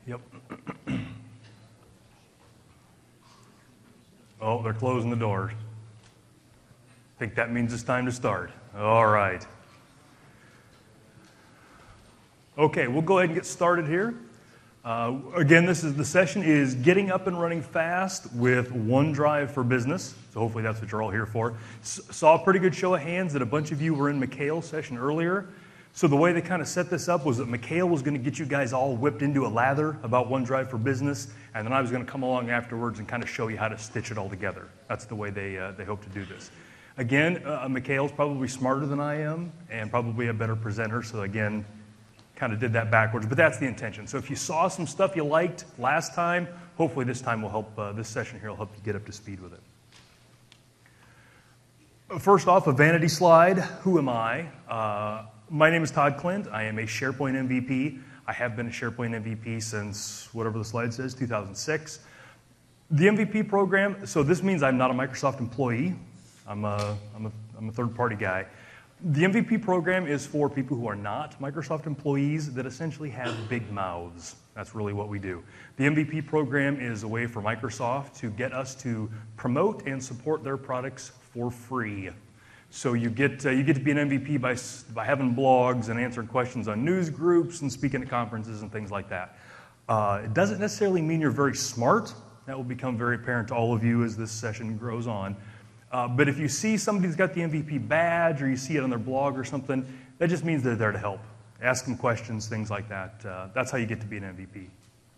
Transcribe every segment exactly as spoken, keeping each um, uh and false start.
Yep. Oh, they're closing the doors. I think that means it's time to start. All right. Okay, we'll go ahead and get started here. Uh, again, this is the session is getting up and running fast with OneDrive for Business. So hopefully that's what you're all here for. S- saw a pretty good show of hands that a bunch of you were in Mikhail's session earlier. So the way they kind of set this up was that Mikhail was going to get you guys all whipped into a lather about OneDrive for Business, and then I was going to come along afterwards and kind of show you how to stitch it all together. That's the way they uh, they hope to do this. Again, uh, Mikhail's probably smarter than I am and probably a better presenter, so again, kind of did that backwards, but that's the intention. So if you saw some stuff you liked last time, hopefully this time will help, uh, this session here will help you get up to speed with it. First off, a vanity slide. Who am I? Uh, my name is Todd Klint. I am a SharePoint M V P. I have been a SharePoint M V P since whatever the slide says, two thousand six. The M V P program, so this means I'm not a Microsoft employee. I'm a, I'm a, I'm a third-party guy. The M V P program is for people who are not Microsoft employees that essentially have big mouths. That's really what we do. The M V P program is a way for Microsoft to get us to promote and support their products for free. So you get uh, you get to be an M V P by by having blogs and answering questions on news groups and speaking at conferences and things like that. Uh, it doesn't necessarily mean you're very smart. That will become very apparent to all of you as this session grows on. Uh, but if you see somebody who's got the M V P badge or you see it on their blog or something, that just means they're there to help. Ask them questions, things like that. Uh, that's how you get to be an M V P.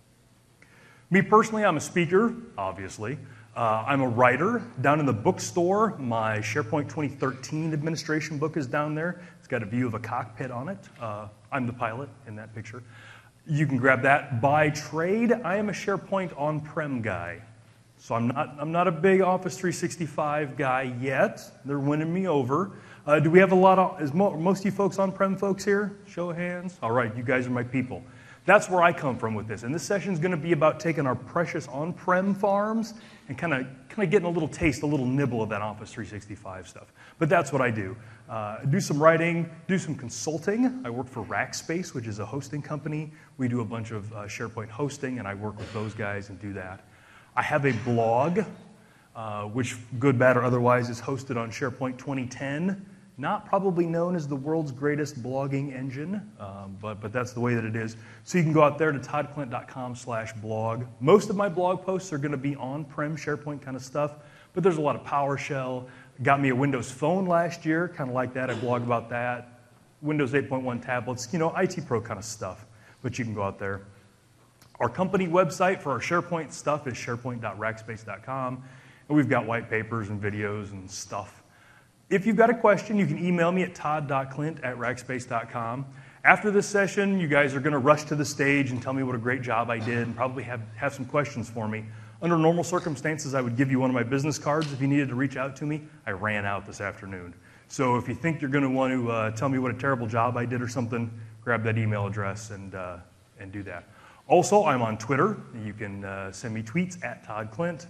Me personally, I'm a speaker, obviously. Uh, I'm a writer. Down in the bookstore, my SharePoint twenty thirteen administration book is down there. It's got a view of a cockpit on it. Uh, I'm the pilot in that picture. You can grab that. By trade, I am a SharePoint on-prem guy. So I'm not I'm not a big Office three sixty-five guy yet. They're winning me over. Uh, do we have a lot of, is mo- most of you folks on-prem folks here? Show of hands. All right, you guys are my people. That's where I come from with this. And this session is going to be about taking our precious on-prem farms and kind of kind of getting a little taste, a little nibble of that Office three sixty-five stuff. But that's what I do. Uh, do some writing, do some consulting. I work for Rackspace, which is a hosting company. We do a bunch of uh, SharePoint hosting, and I work with those guys and do that. I have a blog, uh, which, good, bad, or otherwise, is hosted on SharePoint twenty ten. Not probably known as the world's greatest blogging engine, um, but, but that's the way that it is. So you can go out there to toddklint.com slash blog. Most of my blog posts are going to be on-prem SharePoint kind of stuff, but there's a lot of PowerShell. Got me a Windows Phone last year, kind of like that. I blog about that. Windows eight point one tablets, you know, I T Pro kind of stuff, but you can go out there. Our company website for our SharePoint stuff is sharepoint dot rackspace dot com, and we've got white papers and videos and stuff. If you've got a question, you can email me at todd dot klint at rackspace dot com. After this session, you guys are going to rush to the stage and tell me what a great job I did and probably have, have some questions for me. Under normal circumstances, I would give you one of my business cards if you needed to reach out to me. I ran out this afternoon. So if you think you're going to want to uh, tell me what a terrible job I did or something, grab that email address and, uh, and do that. Also, I'm on Twitter. You can uh, send me tweets at Todd Klint.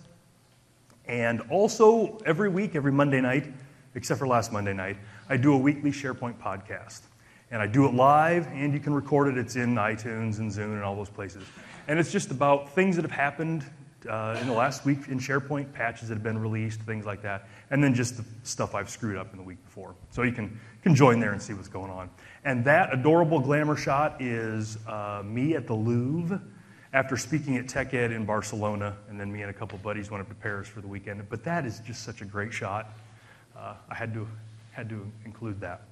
And also, every week, every Monday night, except for last Monday night, I do a weekly SharePoint podcast. And I do it live, and you can record it. It's in iTunes and Zune and all those places. And it's just about things that have happened uh, in the last week in SharePoint, patches that have been released, things like that. And then just the stuff I've screwed up in the week before. So you can, can join there and see what's going on. And that adorable glamour shot is uh, me at the Louvre after speaking at TechEd in Barcelona, and then me and a couple buddies went up to Paris for the weekend. But that is just such a great shot. Uh, I had to had to include that.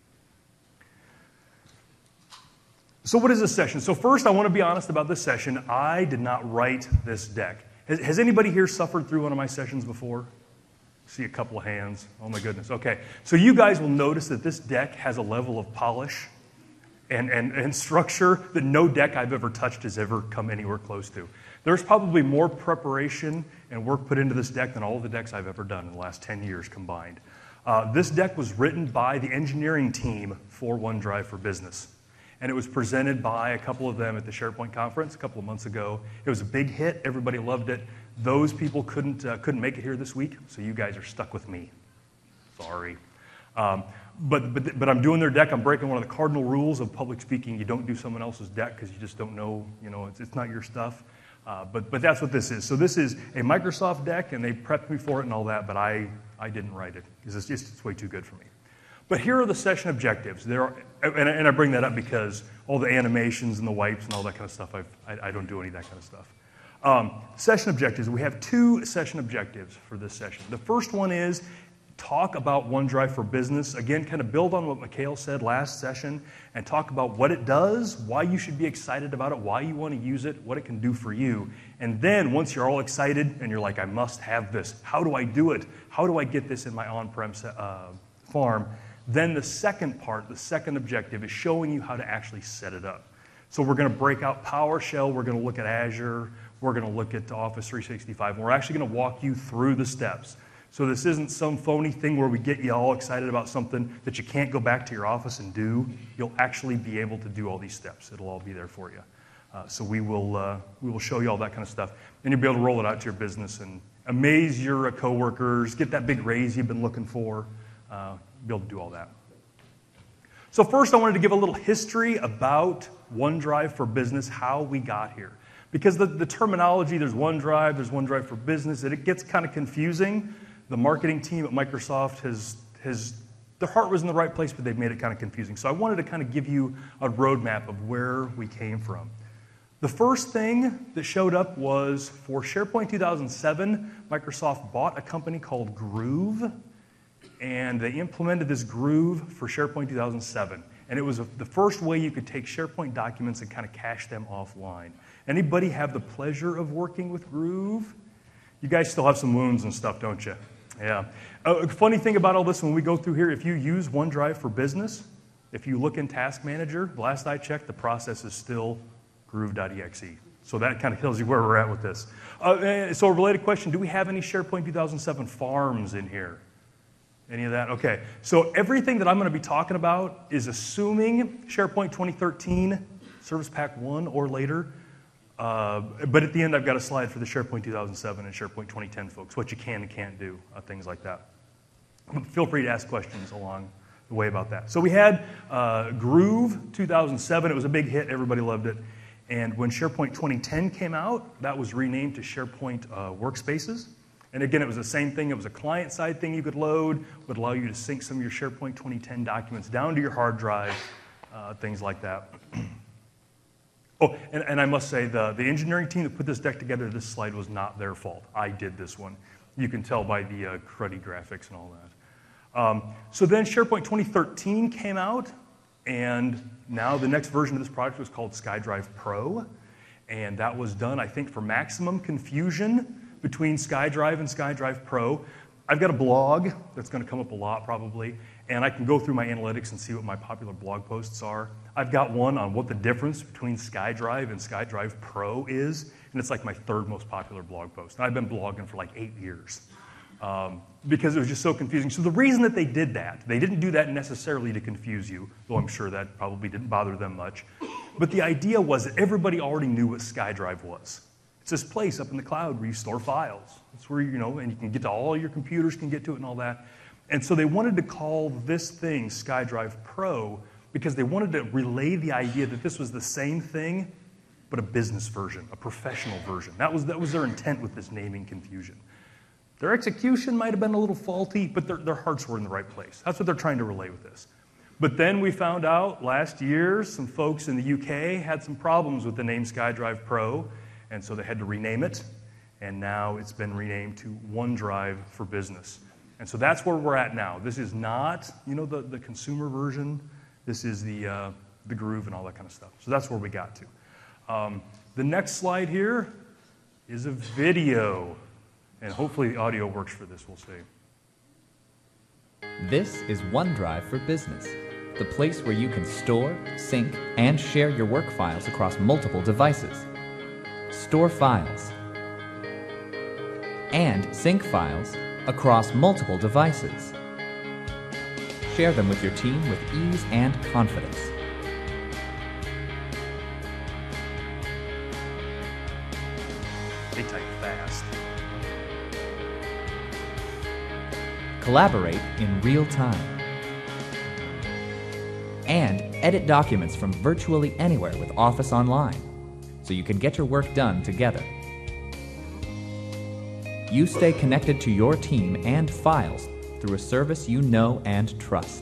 So what is this session? So first, I want to be honest about this session. I did not write this deck. Has, has anybody here suffered through one of my sessions before? See a couple of hands. Oh my goodness. Okay. So you guys will notice that this deck has a level of polish and, and, and structure that no deck I've ever touched has ever come anywhere close to. There's probably more preparation and work put into this deck than all of the decks I've ever done in the last ten years combined. Uh, this deck was written by the engineering team for OneDrive for Business. And it was presented by a couple of them at the SharePoint conference a couple of months ago. It was a big hit. Everybody loved it. Those people couldn't uh, couldn't make it here this week, so you guys are stuck with me. Sorry. Um, but, but, but I'm doing their deck. I'm breaking one of the cardinal rules of public speaking. You don't do someone else's deck because you just don't know, you know, it's, it's not your stuff. Uh, but, but that's what this is. So this is a Microsoft deck, and they prepped me for it and all that, but I, I didn't write it because it's just it's way too good for me. But here are the session objectives. There are, and, and I bring that up because all the animations and the wipes and all that kind of stuff, I've, I, I don't do any of that kind of stuff. Um, session objectives. We have two session objectives for this session. The first one is talk about OneDrive for Business. Again, kind of build on what Mikhail said last session and talk about what it does, why you should be excited about it, why you want to use it, what it can do for you. And then once you're all excited and you're like, I must have this, how do I do it? How do I get this in my on-prem uh, farm? Then the second part, the second objective, is showing you how to actually set it up. So we're going to break out PowerShell, we're going to look at Azure, we're going to look at Office three sixty-five, and we're actually going to walk you through the steps. So this isn't some phony thing where we get you all excited about something that you can't go back to your office and do. You'll actually be able to do all these steps. It'll all be there for you. Uh, so we will, uh, we will show you all that kind of stuff. And you'll be able to roll it out to your business and amaze your uh, coworkers, get that big raise you've been looking for, uh, be able to do all that. So first I wanted to give a little history about OneDrive for Business, how we got here. Because the, the terminology, there's OneDrive, there's OneDrive for Business, and it gets kind of confusing. The marketing team at Microsoft has, has, their heart was in the right place, but they've made it kind of confusing. So I wanted to kind of give you a roadmap of where we came from. The first thing that showed up was for SharePoint two thousand seven, Microsoft bought a company called Groove, and they implemented this Groove for SharePoint two thousand seven. And it was a, the first way you could take SharePoint documents and kind of cache them offline. Anybody have the pleasure of working with Groove? You guys still have some wounds and stuff, don't you? Yeah. A funny thing about all this, when we go through here, if you use OneDrive for Business, if you look in Task Manager, the last I checked, the process is still groove dot E X E. So that kind of tells you where we're at with this. Uh, so a related question, do we have any SharePoint two thousand seven farms in here? Any of that? Okay. So everything that I'm going to be talking about is assuming SharePoint twenty thirteen, Service Pack one or later. Uh, but at the end, I've got a slide for the SharePoint two thousand seven and SharePoint twenty ten folks, what you can and can't do, uh, things like that. Feel free to ask questions along the way about that. So we had uh, Groove two thousand seven. It was a big hit. Everybody loved it. And when SharePoint twenty ten came out, that was renamed to SharePoint uh, Workspaces. And again, it was the same thing. It was a client-side thing you could load, would allow you to sync some of your SharePoint twenty ten documents down to your hard drive, uh, things like that. Oh, and, and I must say, the, the engineering team that put this deck together, this slide was not their fault. I did this one. You can tell by the uh, cruddy graphics and all that. Um, so then SharePoint twenty thirteen came out, and now the next version of this product was called SkyDrive Pro, and that was done, I think, for maximum confusion between SkyDrive and SkyDrive Pro. I've got a blog that's going to come up a lot probably, and I can go through my analytics and see what my popular blog posts are. I've got one on what the difference between SkyDrive and SkyDrive Pro is, and it's like my third most popular blog post. And I've been blogging for like eight years um, because it was just so confusing. So the reason that they did that, they didn't do that necessarily to confuse you, though I'm sure that probably didn't bother them much. But the idea was that everybody already knew what SkyDrive was. It's this place up in the cloud where you store files. It's where, you know, and you can get to all your computers can get to it and all that. And so they wanted to call this thing SkyDrive Pro because they wanted to relay the idea that this was the same thing, but a business version, a professional version. That was, that was their intent with this naming confusion. Their execution might have been a little faulty, but their, their hearts were in the right place. That's what they're trying to relay with this. But then we found out last year some folks in the U K had some problems with the name SkyDrive Pro, and so they had to rename it, and now it's been renamed to OneDrive for Business. And so that's where we're at now. This is not, you know, the, the consumer version. This is the, uh, the Groove and all that kind of stuff. So that's where we got to. Um, the next slide here is a video. And hopefully the audio works for this, we'll see. This is OneDrive for Business, the place where you can store, sync, and share your work files across multiple devices. Store files and sync files across multiple devices. Share them with your team with ease and confidence. They type fast. Collaborate in real time. and edit documents from virtually anywhere with Office Online, so you can get your work done together. You stay connected to your team and files through a service you know and trust.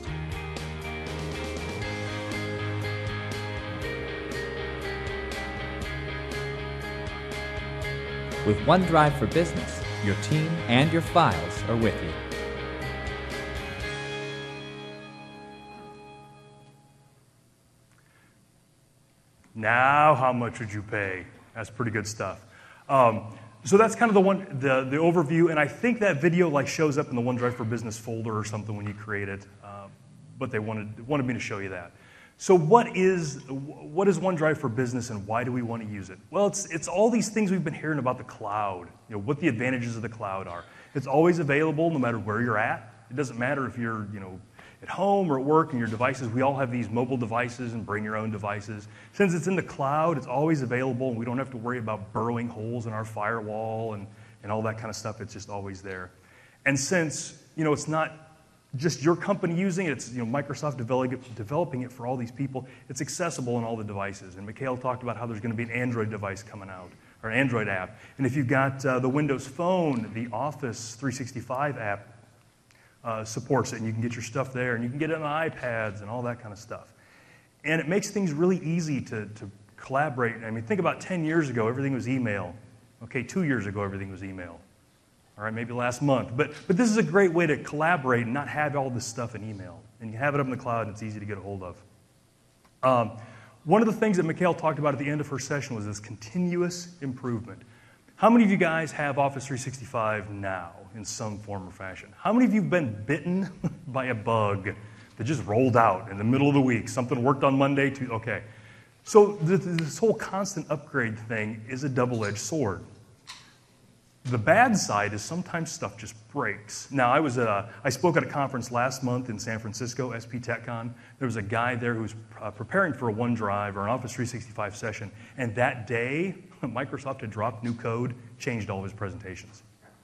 With OneDrive for Business, your team and your files are with you. Now, how much would you pay? That's pretty good stuff. Um, so that's kind of the one, the, the overview, and I think that video like shows up in the OneDrive for Business folder or something when you create it, uh, but they wanted, wanted me to show you that. So what is, what is OneDrive for Business and why do we want to use it? Well, it's, it's all these things we've been hearing about the cloud, you know, what the advantages of the cloud are. It's always available no matter where you're at. It doesn't matter if you're, you know, at home or at work and your devices. We all have these mobile devices and bring your own devices. Since it's in the cloud, it's always available and we don't have to worry about burrowing holes in our firewall and, and all that kind of stuff. It's just always there. And since, you know, it's not just your company using it, it's, you know, Microsoft developing it, developing it for all these people, it's accessible on all the devices. And Mikhail talked about how there's going to be an Android device coming out, or an Android app. And if you've got uh, the Windows Phone, the Office three sixty-five app uh, supports it, and you can get your stuff there, and you can get it on iPads and all that kind of stuff. And it makes things really easy to, to collaborate. I mean, think about ten years ago, everything was email. Okay, two years ago, everything was email. All right, maybe last month. But, but this is a great way to collaborate and not have all this stuff in email. And you have it up in the cloud, and it's easy to get a hold of. Um, one of the things that Mikhail talked about at the end of her session was this continuous improvement. How many of you guys have Office three sixty-five now in some form or fashion? How many of you have been bitten by a bug that just rolled out in the middle of the week? Something worked on Monday, Tuesday, okay. So th this whole constant upgrade thing is a double-edged sword. The bad side is sometimes stuff just breaks. Now, I was uh, I spoke at a conference last month in San Francisco, S P TechCon. There was a guy there who was uh, preparing for a OneDrive or an Office three sixty-five session, and that day, Microsoft had dropped new code, changed all of his presentations.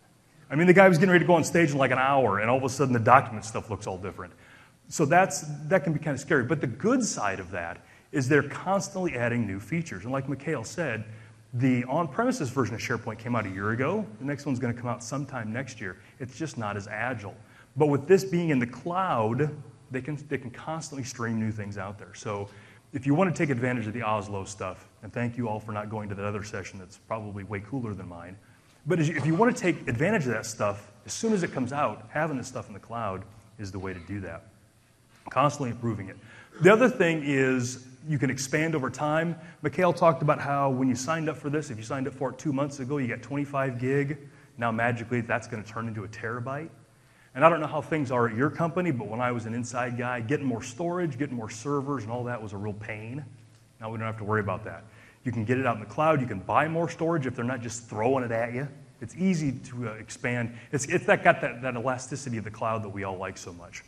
I mean, the guy was getting ready to go on stage in like an hour, and all of a sudden the document stuff looks all different. So that's, that can be kind of scary. But the good side of that is they're constantly adding new features. And like Mikhail said, the on-premises version of SharePoint came out a year ago. The next one's going to come out sometime next year. It's just not as agile. But with this being in the cloud, they can, they can constantly stream new things out there. So if you want to take advantage of the Oslo stuff, and thank you all for not going to that other session that's probably way cooler than mine, but if you want to take advantage of that stuff, as soon as it comes out, having this stuff in the cloud is the way to do that. Constantly improving it. The other thing is you can expand over time. Mikhail talked about how when you signed up for this, if you signed up for it two months ago, you got twenty-five gig. Now magically that's going to turn into a terabyte. And I don't know how things are at your company, but when I was an inside guy, getting more storage, getting more servers and all that was a real pain. Now we don't have to worry about that. You can get it out in the cloud. You can buy more storage if they're not just throwing it at you. It's easy to uh, expand. It's, it's that got that, that elasticity of the cloud that we all like so much.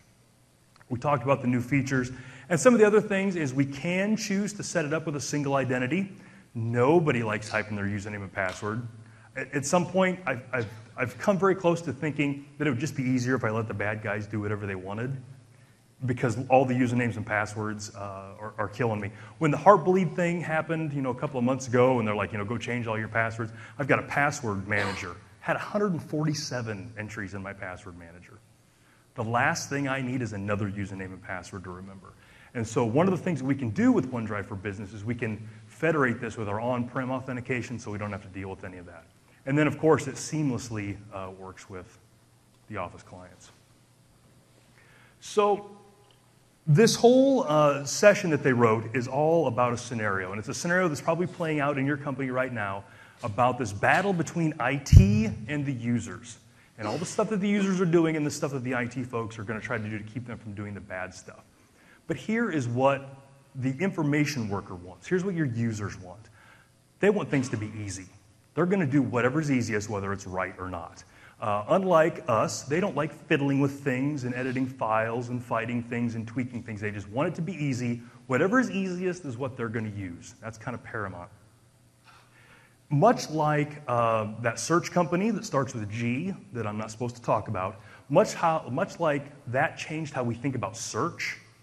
We talked about the new features. And some of the other things is we can choose to set it up with a single identity. Nobody likes typing their username and password. At, at some point, I've, I've, I've come very close to thinking that it would just be easier if I let the bad guys do whatever they wanted, because all the usernames and passwords uh, are, are killing me. When the Heartbleed thing happened, you know, a couple of months ago, and they're like, you know, go change all your passwords, I've got a password manager. Had one hundred forty-seven entries in my password manager. The last thing I need is another username and password to remember. And so one of the things we can do with OneDrive for Business is we can federate this with our on-prem authentication so we don't have to deal with any of that. And then, of course, it seamlessly uh, works with the Office clients. So this whole uh, session that they wrote is all about a scenario. And it's a scenario that's probably playing out in your company right now about this battle between I T and the users. And all the stuff that the users are doing and the stuff that the I T folks are going to try to do to keep them from doing the bad stuff. But here is what the information worker wants. Here's what your users want. They want things to be easy. They're going to do whatever's easiest, whether it's right or not. Uh, unlike us, they don't like fiddling with things and editing files and fighting things and tweaking things. They just want it to be easy. Whatever is easiest is what they're going to use. That's kind of paramount. Much like uh, that search company that starts with a G that I'm not supposed to talk about, much, how, much like that changed how we think about search,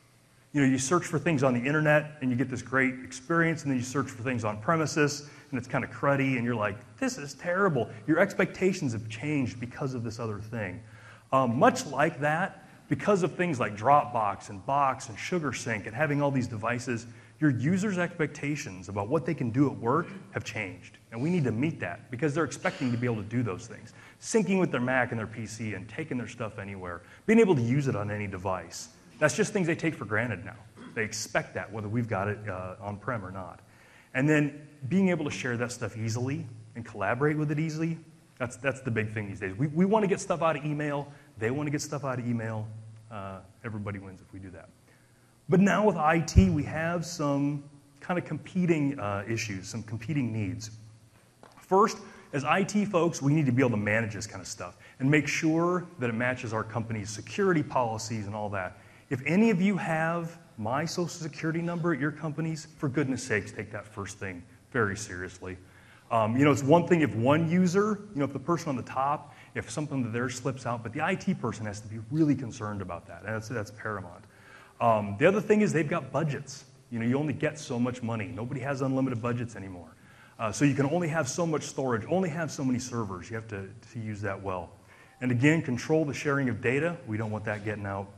You know, you search for things on the internet and you get this great experience, and then you search for things on premises and it's kind of cruddy and you're like, this is terrible. Your expectations have changed because of this other thing. Um, much like that, because of things like Dropbox and Box and SugarSync and having all these devices, your users' expectations about what they can do at work have changed. And we need to meet that because they're expecting to be able to do those things. Syncing with their Mac and their P C and taking their stuff anywhere, being able to use it on any device. That's just things they take for granted now. They expect that, whether we've got it uh, on-prem or not. And then being able to share that stuff easily and collaborate with it easily, that's, that's the big thing these days. We, we want to get stuff out of email. They want to get stuff out of email. Uh, everybody wins if we do that. But now with I T, we have some kind of competing uh, issues, some competing needs. First, as I T folks, we need to be able to manage this kind of stuff and make sure that it matches our company's security policies and all that. If any of you have my social security number at your companies, for goodness sakes, take that first thing very seriously. Um, you know, it's one thing if one user, you know, if the person on the top, if something of theirs slips out, but the I T person has to be really concerned about that, and that's, that's paramount. Um, the other thing is they've got budgets. You know, you only get so much money. Nobody has unlimited budgets anymore. Uh, so you can only have so much storage, only have so many servers. You have to, to use that well. And again, control the sharing of data. We don't want that getting out.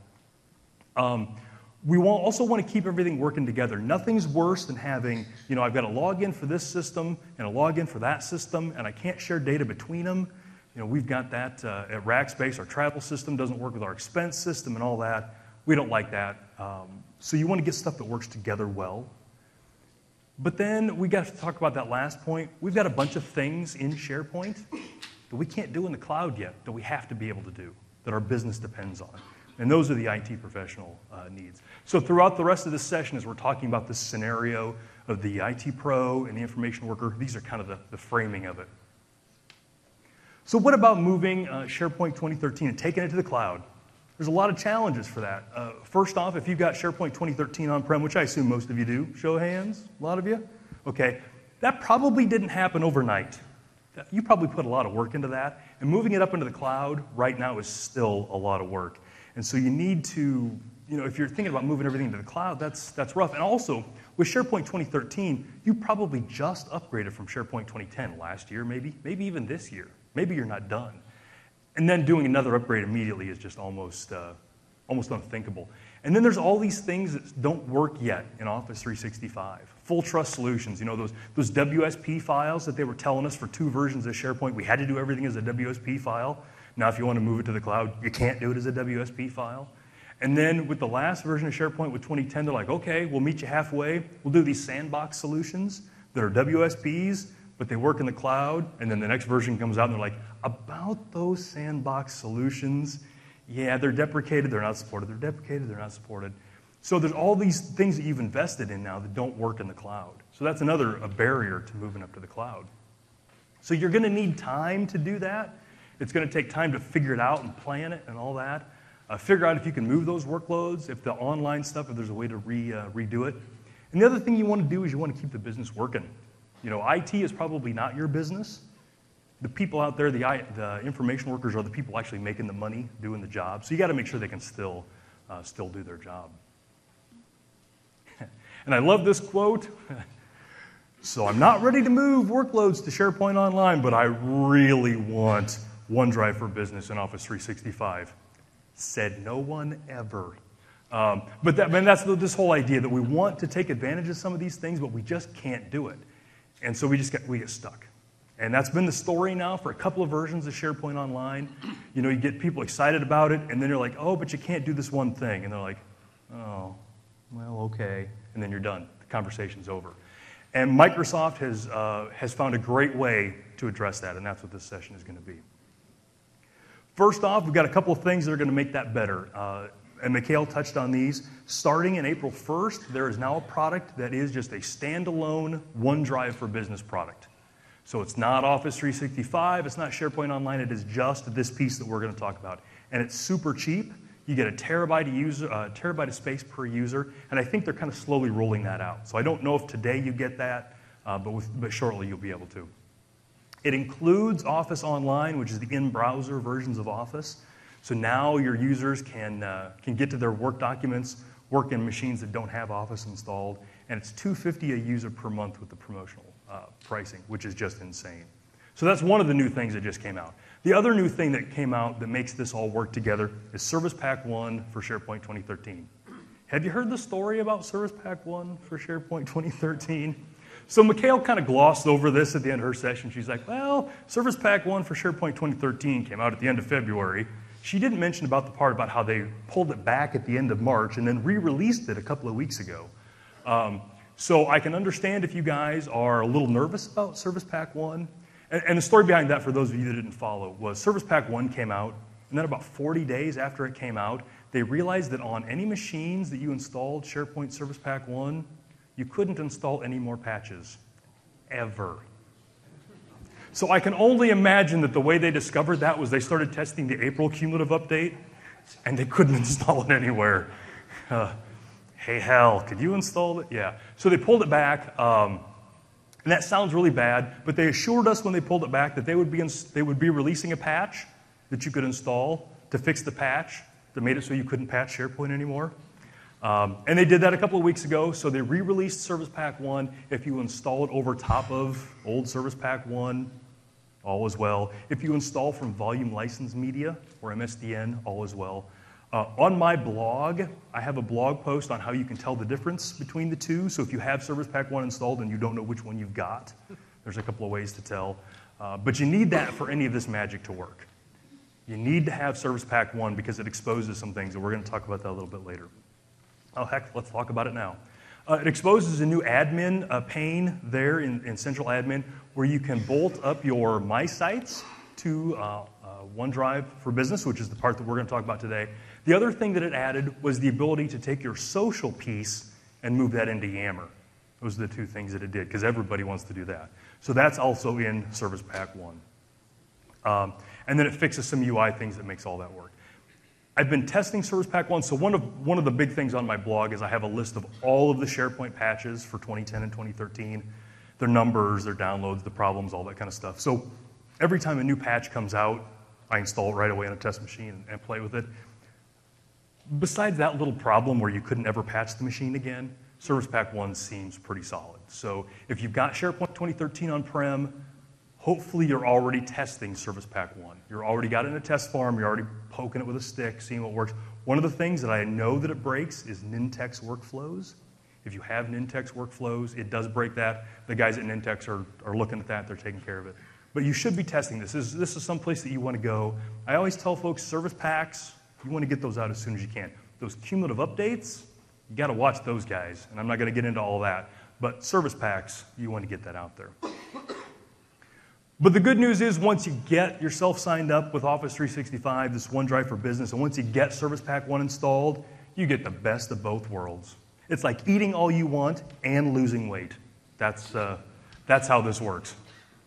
Um, we want, also want to keep everything working together. Nothing's worse than having, you know, I've got a login for this system and a login for that system, and I can't share data between them. You know, we've got that uh, at Rackspace. Our travel system doesn't work with our expense system and all that. We don't like that. Um, so you want to get stuff that works together well. But then we got to talk about that last point. We've got a bunch of things in SharePoint that we can't do in the cloud yet, that we have to be able to do, that our business depends on. And those are the I T professional uh, needs. So throughout the rest of this session, as we're talking about this scenario of the I T pro and the information worker, these are kind of the, the framing of it. So what about moving uh, SharePoint twenty thirteen and taking it to the cloud? There's a lot of challenges for that. Uh, first off, if you've got SharePoint twenty thirteen on-prem, which I assume most of you do, show of hands, a lot of you? Okay, that probably didn't happen overnight. You probably put a lot of work into that, and moving it up into the cloud right now is still a lot of work. And so you need to, you know, if you're thinking about moving everything to the cloud, that's, that's rough. And also, with SharePoint twenty thirteen, you probably just upgraded from SharePoint twenty ten last year, maybe, maybe even this year. Maybe you're not done. And then doing another upgrade immediately is just almost, uh, almost unthinkable. And then there's all these things that don't work yet in Office three sixty-five. Full trust solutions, you know, those, those W S P files that they were telling us for two versions of SharePoint, we had to do everything as a W S P file. Now if you want to move it to the cloud, you can't do it as a W S P file. And then with the last version of SharePoint with twenty ten, they're like, okay, we'll meet you halfway. We'll do these sandbox solutions that are W S Ps, but they work in the cloud. And then the next version comes out and they're like, about those sandbox solutions, yeah, they're deprecated, they're not supported, they're deprecated, they're not supported. So there's all these things that you've invested in now that don't work in the cloud. So that's another a barrier to moving up to the cloud. So you're going to need time to do that. It's going to take time to figure it out and plan it and all that. Uh, figure out if you can move those workloads, if the online stuff, if there's a way to re, uh, redo it. And the other thing you want to do is you want to keep the business working. You know, I T is probably not your business. The people out there, the, the information workers are the people actually making the money, doing the job. So you got to make sure they can still, uh, still do their job. And I love this quote. So I'm not ready to move workloads to SharePoint Online, but I really want OneDrive for Business in Office three sixty-five. Said no one ever. Um, but that, man, that's the, this whole idea that we want to take advantage of some of these things, but we just can't do it. And so we just get, we get stuck. And that's been the story now for a couple of versions of SharePoint Online. You know, you get people excited about it, and then you're like, oh, but you can't do this one thing. And they're like, oh, well, okay. And then you're done. The conversation's over. And Microsoft has, uh, has found a great way to address that, and that's what this session is going to be. First off, we've got a couple of things that are going to make that better. Uh, and Mikhail touched on these. Starting in April first, there is now a product that is just a standalone OneDrive for Business product. So it's not Office three sixty-five, it's not SharePoint Online, it is just this piece that we're going to talk about. And it's super cheap. You get a terabyte of, user, uh, terabyte of space per user, and I think they're kind of slowly rolling that out. So I don't know if today you get that, uh, but, with, but shortly you'll be able to. It includes Office Online, which is the in-browser versions of Office. So now your users can, uh, can get to their work documents work in machines that don't have Office installed, and it's two hundred fifty dollars a user per month with the promotional uh, pricing, which is just insane. So that's one of the new things that just came out. The other new thing that came out that makes this all work together is Service Pack one for SharePoint twenty thirteen. Have you heard the story about Service Pack one for SharePoint twenty thirteen? So Mikhail kind of glossed over this at the end of her session. She's like, well, Service Pack one for SharePoint twenty thirteen came out at the end of February. She didn't mention about the part about how they pulled it back at the end of March and then re-released it a couple of weeks ago. Um, so I can understand if you guys are a little nervous about Service Pack one. And, and the story behind that, for those of you that didn't follow, was Service Pack one came out, and then about forty days after it came out, they realized that on any machines that you installed SharePoint Service Pack one, you couldn't install any more patches, ever. So I can only imagine that the way they discovered that was they started testing the April cumulative update, and they couldn't install it anywhere. Uh, hey, hell, could you install it? Yeah. So they pulled it back, um, and that sounds really bad, but they assured us when they pulled it back that they would be, ins- they would be releasing a patch that you could install to fix the patch that made it so you couldn't patch SharePoint anymore. Um, and they did that a couple of weeks ago, so they re-released Service Pack one. If you install it over top of old Service Pack one, all is well. If you install from Volume License Media or M S D N, all is well. Uh, on my blog, I have a blog post on how you can tell the difference between the two. So if you have Service Pack one installed and you don't know which one you've got, there's a couple of ways to tell. Uh, but you need that for any of this magic to work. You need to have Service Pack one because it exposes some things, and we're going to talk about that a little bit later. Oh, heck, let's talk about it now. Uh, it exposes a new admin uh, pane there in, in Central Admin where you can bolt up your My Sites to uh, uh, OneDrive for Business, which is the part that we're going to talk about today. The other thing that it added was the ability to take your social piece and move that into Yammer. Those are the two things that it did, because everybody wants to do that. So that's also in Service Pack one. Um, and then it fixes some U I things that makes all that work. I've been testing Service Pack one, so one of, one of the big things on my blog is I have a list of all of the SharePoint patches for twenty ten and twenty thirteen, their numbers, their downloads, the problems, all that kind of stuff. So every time a new patch comes out, I install it right away on a test machine and, and play with it. Besides that little problem where you couldn't ever patch the machine again, Service Pack one seems pretty solid. So if you've got SharePoint twenty thirteen on-prem, hopefully you're already testing Service Pack one. You're already got it in a test farm, you're already poking it with a stick, seeing what works. One of the things that I know that it breaks is Nintex workflows. If you have Nintex workflows, it does break that. The guys at Nintex are, are looking at that, they're taking care of it. But you should be testing this. This is, this is some place that you want to go. I always tell folks, service packs, you want to get those out as soon as you can. Those cumulative updates, you got to watch those guys, and I'm not going to get into all that. But service packs, you want to get that out there. But the good news is once you get yourself signed up with Office three sixty-five, this OneDrive for Business, and once you get Service Pack one installed, you get the best of both worlds. It's like eating all you want and losing weight. That's, uh, that's how this works.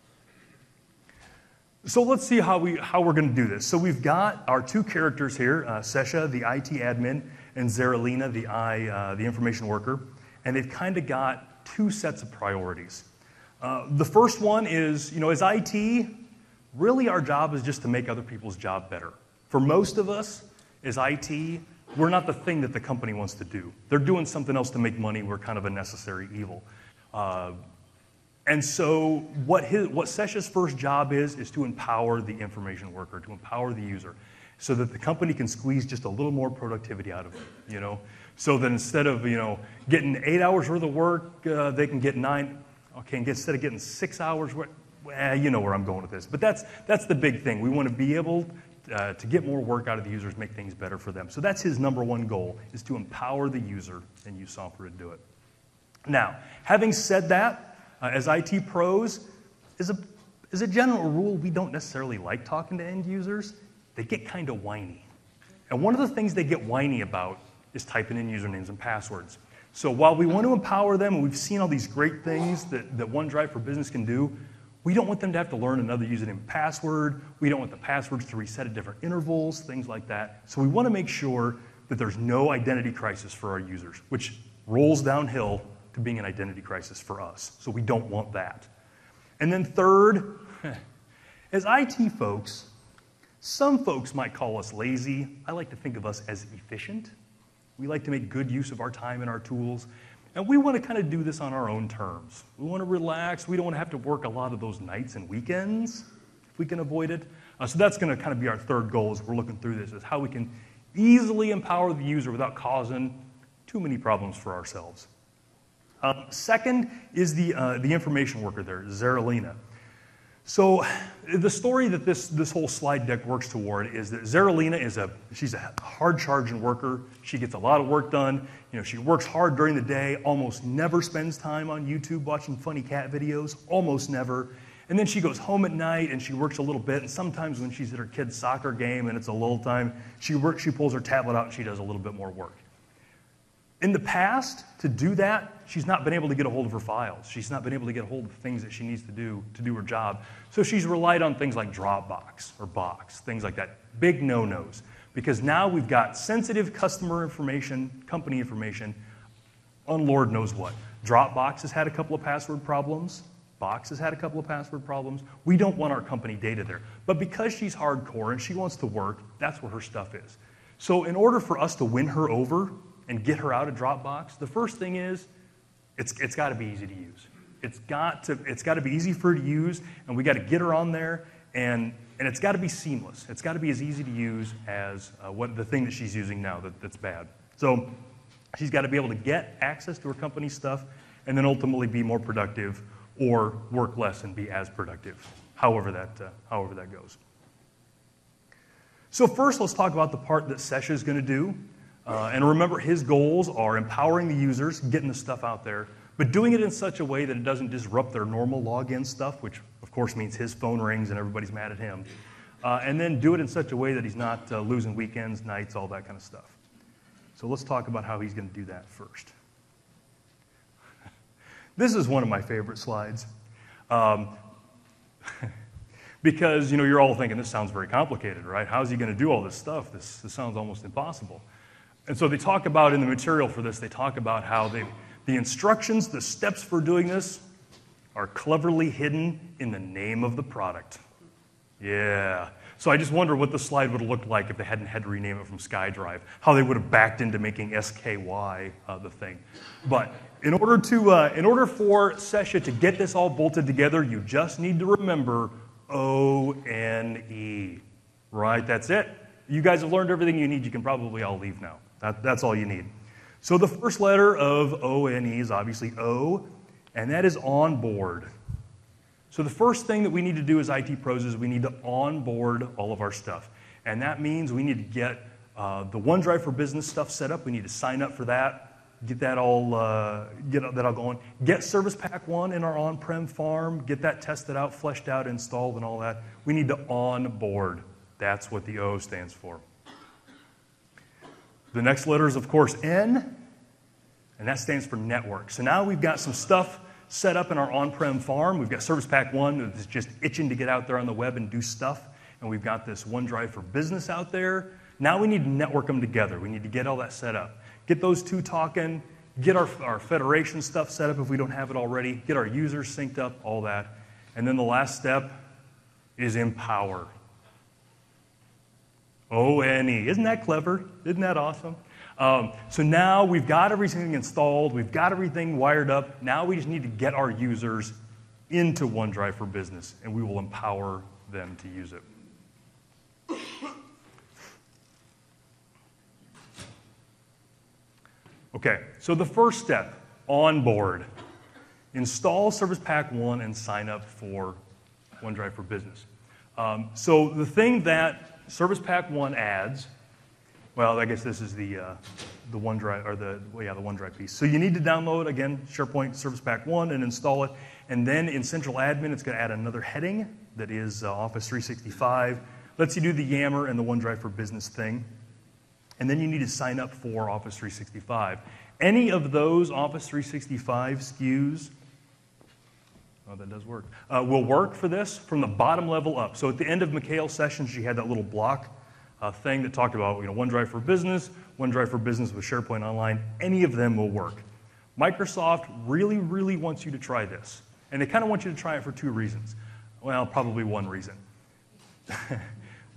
So let's see how, we, how we're going to do this. So we've got our two characters here, uh, Sesha, the I T admin, and Zaralina, the, I, uh, the information worker, and they've kind of got two sets of priorities. Uh, the first one is, you know, as I T, really our job is just to make other people's job better. For most of us, as I T, we're not the thing that the company wants to do. They're doing something else to make money. We're kind of a necessary evil. Uh, and so what, his, what Sesha's first job is, is to empower the information worker, to empower the user, so that the company can squeeze just a little more productivity out of it, you know? So that instead of, you know, getting eight hours worth of work, uh, they can get nine. Okay, and instead of getting six hours, well, you know where I'm going with this. But that's, that's the big thing. We want to be able uh, to get more work out of the users, make things better for them. So that's his number one goal, is to empower the user and use software to do it. Now, having said that, uh, as I T pros, as a, as a general rule, we don't necessarily like talking to end users. They get kind of whiny. And one of the things they get whiny about is typing in usernames and passwords. So while we want to empower them, and we've seen all these great things that, that OneDrive for Business can do, we don't want them to have to learn another username and password. We don't want the passwords to reset at different intervals, things like that. So we want to make sure that there's no identity crisis for our users, which rolls downhill to being an identity crisis for us. So we don't want that. And then third, as I T folks, some folks might call us lazy. I like to think of us as efficient. We like to make good use of our time and our tools. And we want to kind of do this on our own terms. We want to relax. We don't want to have to work a lot of those nights and weekends if we can avoid it. Uh, so that's going to kind of be our third goal as we're looking through this, is how we can easily empower the user without causing too many problems for ourselves. Um, second is the, uh, the information worker there, Zaralina. So the story that this, this whole slide deck works toward is that Zaralina is a, she's a hard-charging worker. She gets a lot of work done. You know, she works hard during the day, almost never spends time on YouTube watching funny cat videos, almost never. And then she goes home at night and she works a little bit, and sometimes when she's at her kid's soccer game and it's a lull time, she works, she pulls her tablet out and she does a little bit more work. In the past, to do that, she's not been able to get a hold of her files. She's not been able to get a hold of the things that she needs to do to do her job. So she's relied on things like Dropbox or Box, things like that. Big no-nos. Because now we've got sensitive customer information, company information, on Lord knows what. Dropbox has had a couple of password problems. Box has had a couple of password problems. We don't want our company data there. But because she's hardcore and she wants to work, that's where her stuff is. So in order for us to win her over and get her out of Dropbox, the first thing is it's, it's got to be easy to use. It's got to, it's got to be easy for her to use, and we got to get her on there, and, and it's got to be seamless. It's got to be as easy to use as uh, what the thing that she's using now that, that's bad. So she's got to be able to get access to her company stuff and then ultimately be more productive or work less and be as productive, however that, uh, however that goes. So first, let's talk about the part that Sesha is going to do. Uh, and remember, his goals are empowering the users, getting the stuff out there, but doing it in such a way that it doesn't disrupt their normal login stuff, which of course means his phone rings and everybody's mad at him. Uh, and then do it in such a way that he's not uh, losing weekends, nights, all that kind of stuff. So let's talk about how he's going to do that first. This is one of my favorite slides. Um, because, you know, you're all thinking this sounds very complicated, right? How's he going to do all this stuff? This, this sounds almost impossible. And so they talk about, in the material for this, they talk about how they, the instructions, the steps for doing this, are cleverly hidden in the name of the product. Yeah. So I just wonder what the slide would have looked like if they hadn't had to rename it from SkyDrive, how they would have backed into making S K Y uh, the thing. But in order, to, uh, in order for Sesha to get this all bolted together, you just need to remember O N E. Right? That's it. You guys have learned everything you need. You can probably all leave now. That, that's all you need. So the first letter of O N E is obviously O, and that is onboard. So the first thing that we need to do as I T pros is we need to onboard all of our stuff. And that means we need to get uh, the OneDrive for Business stuff set up. We need to sign up for that, get that all, uh, get that all going. Get Service Pack one in our on-prem farm, get that tested out, fleshed out, installed, and all that. We need to onboard. That's what the O stands for. The next letter is, of course, N, and that stands for network. So now we've got some stuff set up in our on-prem farm. We've got Service Pack one that's just itching to get out there on the web and do stuff. And we've got this OneDrive for Business out there. Now we need to network them together. We need to get all that set up. Get those two talking, get our, our federation stuff set up if we don't have it already, get our users synced up, all that. And then the last step is empower. O N E. Isn't that clever? Isn't that awesome? Um, so now we've got everything installed. We've got everything wired up. Now we just need to get our users into OneDrive for Business, and we will empower them to use it. Okay, so the first step, onboard. Install Service Pack one and sign up for OneDrive for Business. Um, so the thing that Service Pack one adds, well, I guess this is the uh, the OneDrive or the well, yeah the OneDrive piece. So you need to download again SharePoint Service Pack one and install it, and then in Central Admin it's going to add another heading that is uh, Office three sixty-five. Lets you do the Yammer and the OneDrive for Business thing, and then you need to sign up for Office three sixty-five. Any of those Office three sixty-five S K Us. Oh, that does work. Uh, will work for this from the bottom level up. So at the end of Mikhail's session, she had that little block uh, thing that talked about, you know, OneDrive for Business, OneDrive for Business with SharePoint Online. Any of them will work. Microsoft really, really wants you to try this. And they kind of want you to try it for two reasons. Well, probably one reason.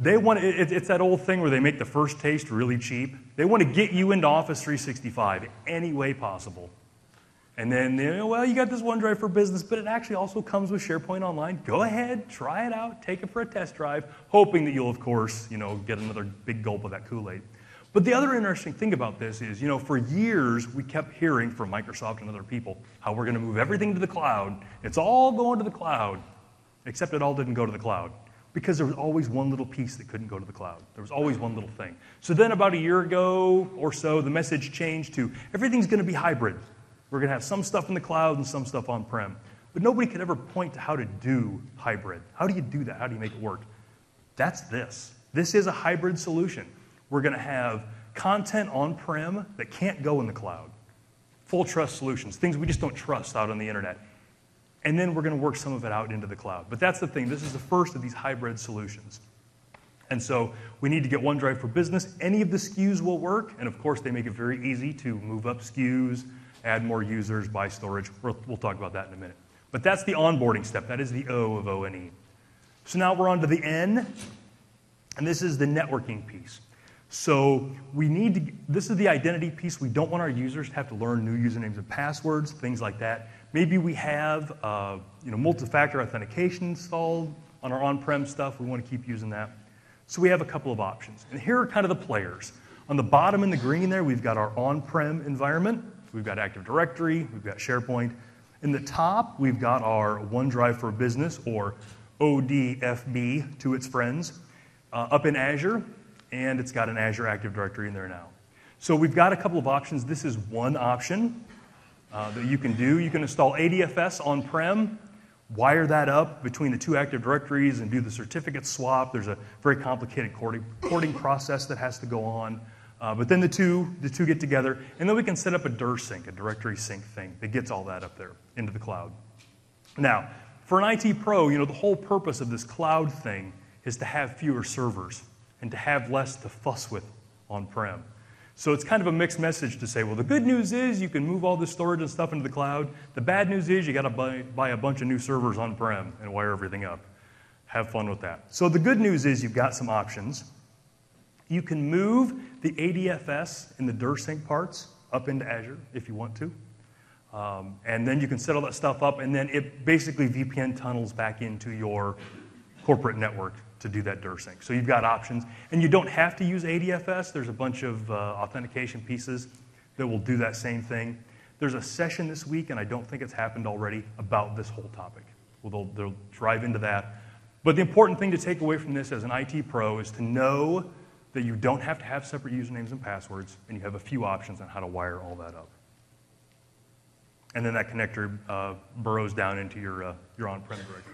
They want it, it's that old thing where they make the first taste really cheap. They want to get you into Office three sixty-five any way possible. And then, you know, well, you got this OneDrive for Business, but it actually also comes with SharePoint Online. Go ahead, try it out, take it for a test drive, hoping that you'll, of course, you know, get another big gulp of that Kool-Aid. But the other interesting thing about this is, you know, for years we kept hearing from Microsoft and other people how we're going to move everything to the cloud. It's all going to the cloud, except it all didn't go to the cloud. Because there was always one little piece that couldn't go to the cloud. There was always one little thing. So then about a year ago or so, the message changed to everything's going to be hybrid. We're going to have some stuff in the cloud and some stuff on-prem. But nobody could ever point to how to do hybrid. How do you do that? How do you make it work? That's this. This is a hybrid solution. We're going to have content on-prem that can't go in the cloud. Full trust solutions, things we just don't trust out on the internet. And then we're going to work some of it out into the cloud. But that's the thing. This is the first of these hybrid solutions. And so we need to get OneDrive for Business. Any of the S K Us will work. And of course, they make it very easy to move up S K Us, add more users, buy storage. We'll, we'll talk about that in a minute. But that's the onboarding step. That is the O of O N E. So now we're on to the N. And this is the networking piece. So we need to, this is the identity piece. We don't want our users to have to learn new usernames and passwords, things like that. Maybe we have uh, you know, multi-factor authentication installed on our on-prem stuff. We want to keep using that. So we have a couple of options. And here are kind of the players. On the bottom in the green there, we've got our on-prem environment. We've got Active Directory. We've got SharePoint. In the top, we've got our OneDrive for Business, or O D F B to its friends, uh, up in Azure. And it's got an Azure Active Directory in there now. So we've got a couple of options. This is one option uh, that you can do. You can install A D F S on-prem, wire that up between the two Active Directories and do the certificate swap. There's a very complicated porting, porting process that has to go on. Uh, but then the two, the two get together, and then we can set up a D R sync, a directory sync thing that gets all that up there into the cloud. Now, for an I T pro, you know, the whole purpose of this cloud thing is to have fewer servers and to have less to fuss with on-prem. So it's kind of a mixed message to say, well, the good news is you can move all this storage and stuff into the cloud. The bad news is you got to buy, buy a bunch of new servers on-prem and wire everything up. Have fun with that. So the good news is you've got some options. You can move the A D F S and the D R sync parts up into Azure if you want to. Um, and then you can set all that stuff up, and then it basically V P N tunnels back into your corporate network to do that D R sync. So you've got options. And you don't have to use A D F S. There's a bunch of uh, authentication pieces that will do that same thing. There's a session this week, and I don't think it's happened already, about this whole topic. Well, they'll, they'll drive into that. But the important thing to take away from this as an I T pro is to know that you don't have to have separate usernames and passwords, and you have a few options on how to wire all that up. And then that connector uh, burrows down into your, uh, your on-prem directory.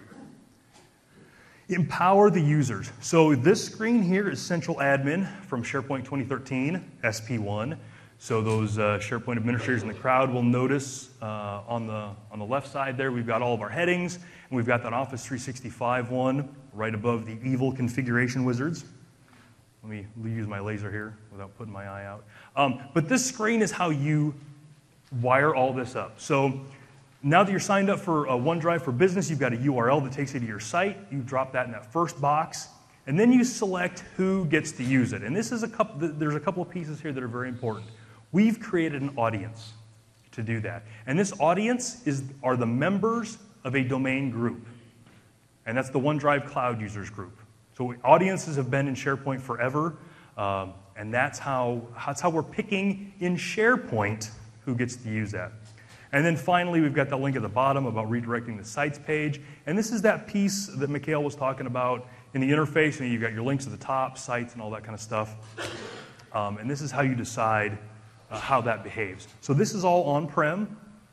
Empower the users. So this screen here is Central Admin from SharePoint twenty thirteen, S P one. So those uh, SharePoint administrators in the crowd will notice uh, on, the, on the left side there, we've got all of our headings, and we've got that Office three sixty-five one right above the evil configuration wizards. Let me use my laser here without putting my eye out. Um, but this screen is how you wire all this up. So now that you're signed up for uh, OneDrive for Business, you've got a U R L that takes you to your site. You drop that in that first box, and then you select who gets to use it. And this is a couple, there's a couple of pieces here that are very important. We've created an audience to do that. And this audience is, are the members of a domain group. And that's the OneDrive Cloud Users Group. So audiences have been in SharePoint forever, um, and that's how, that's how we're picking in SharePoint who gets to use that. And then finally, we've got the link at the bottom about redirecting the sites page. And this is that piece that Mikhail was talking about in the interface. And you've got your links at the top, sites, and all that kind of stuff. Um, and this is how you decide uh, how that behaves. So this is all on-prem.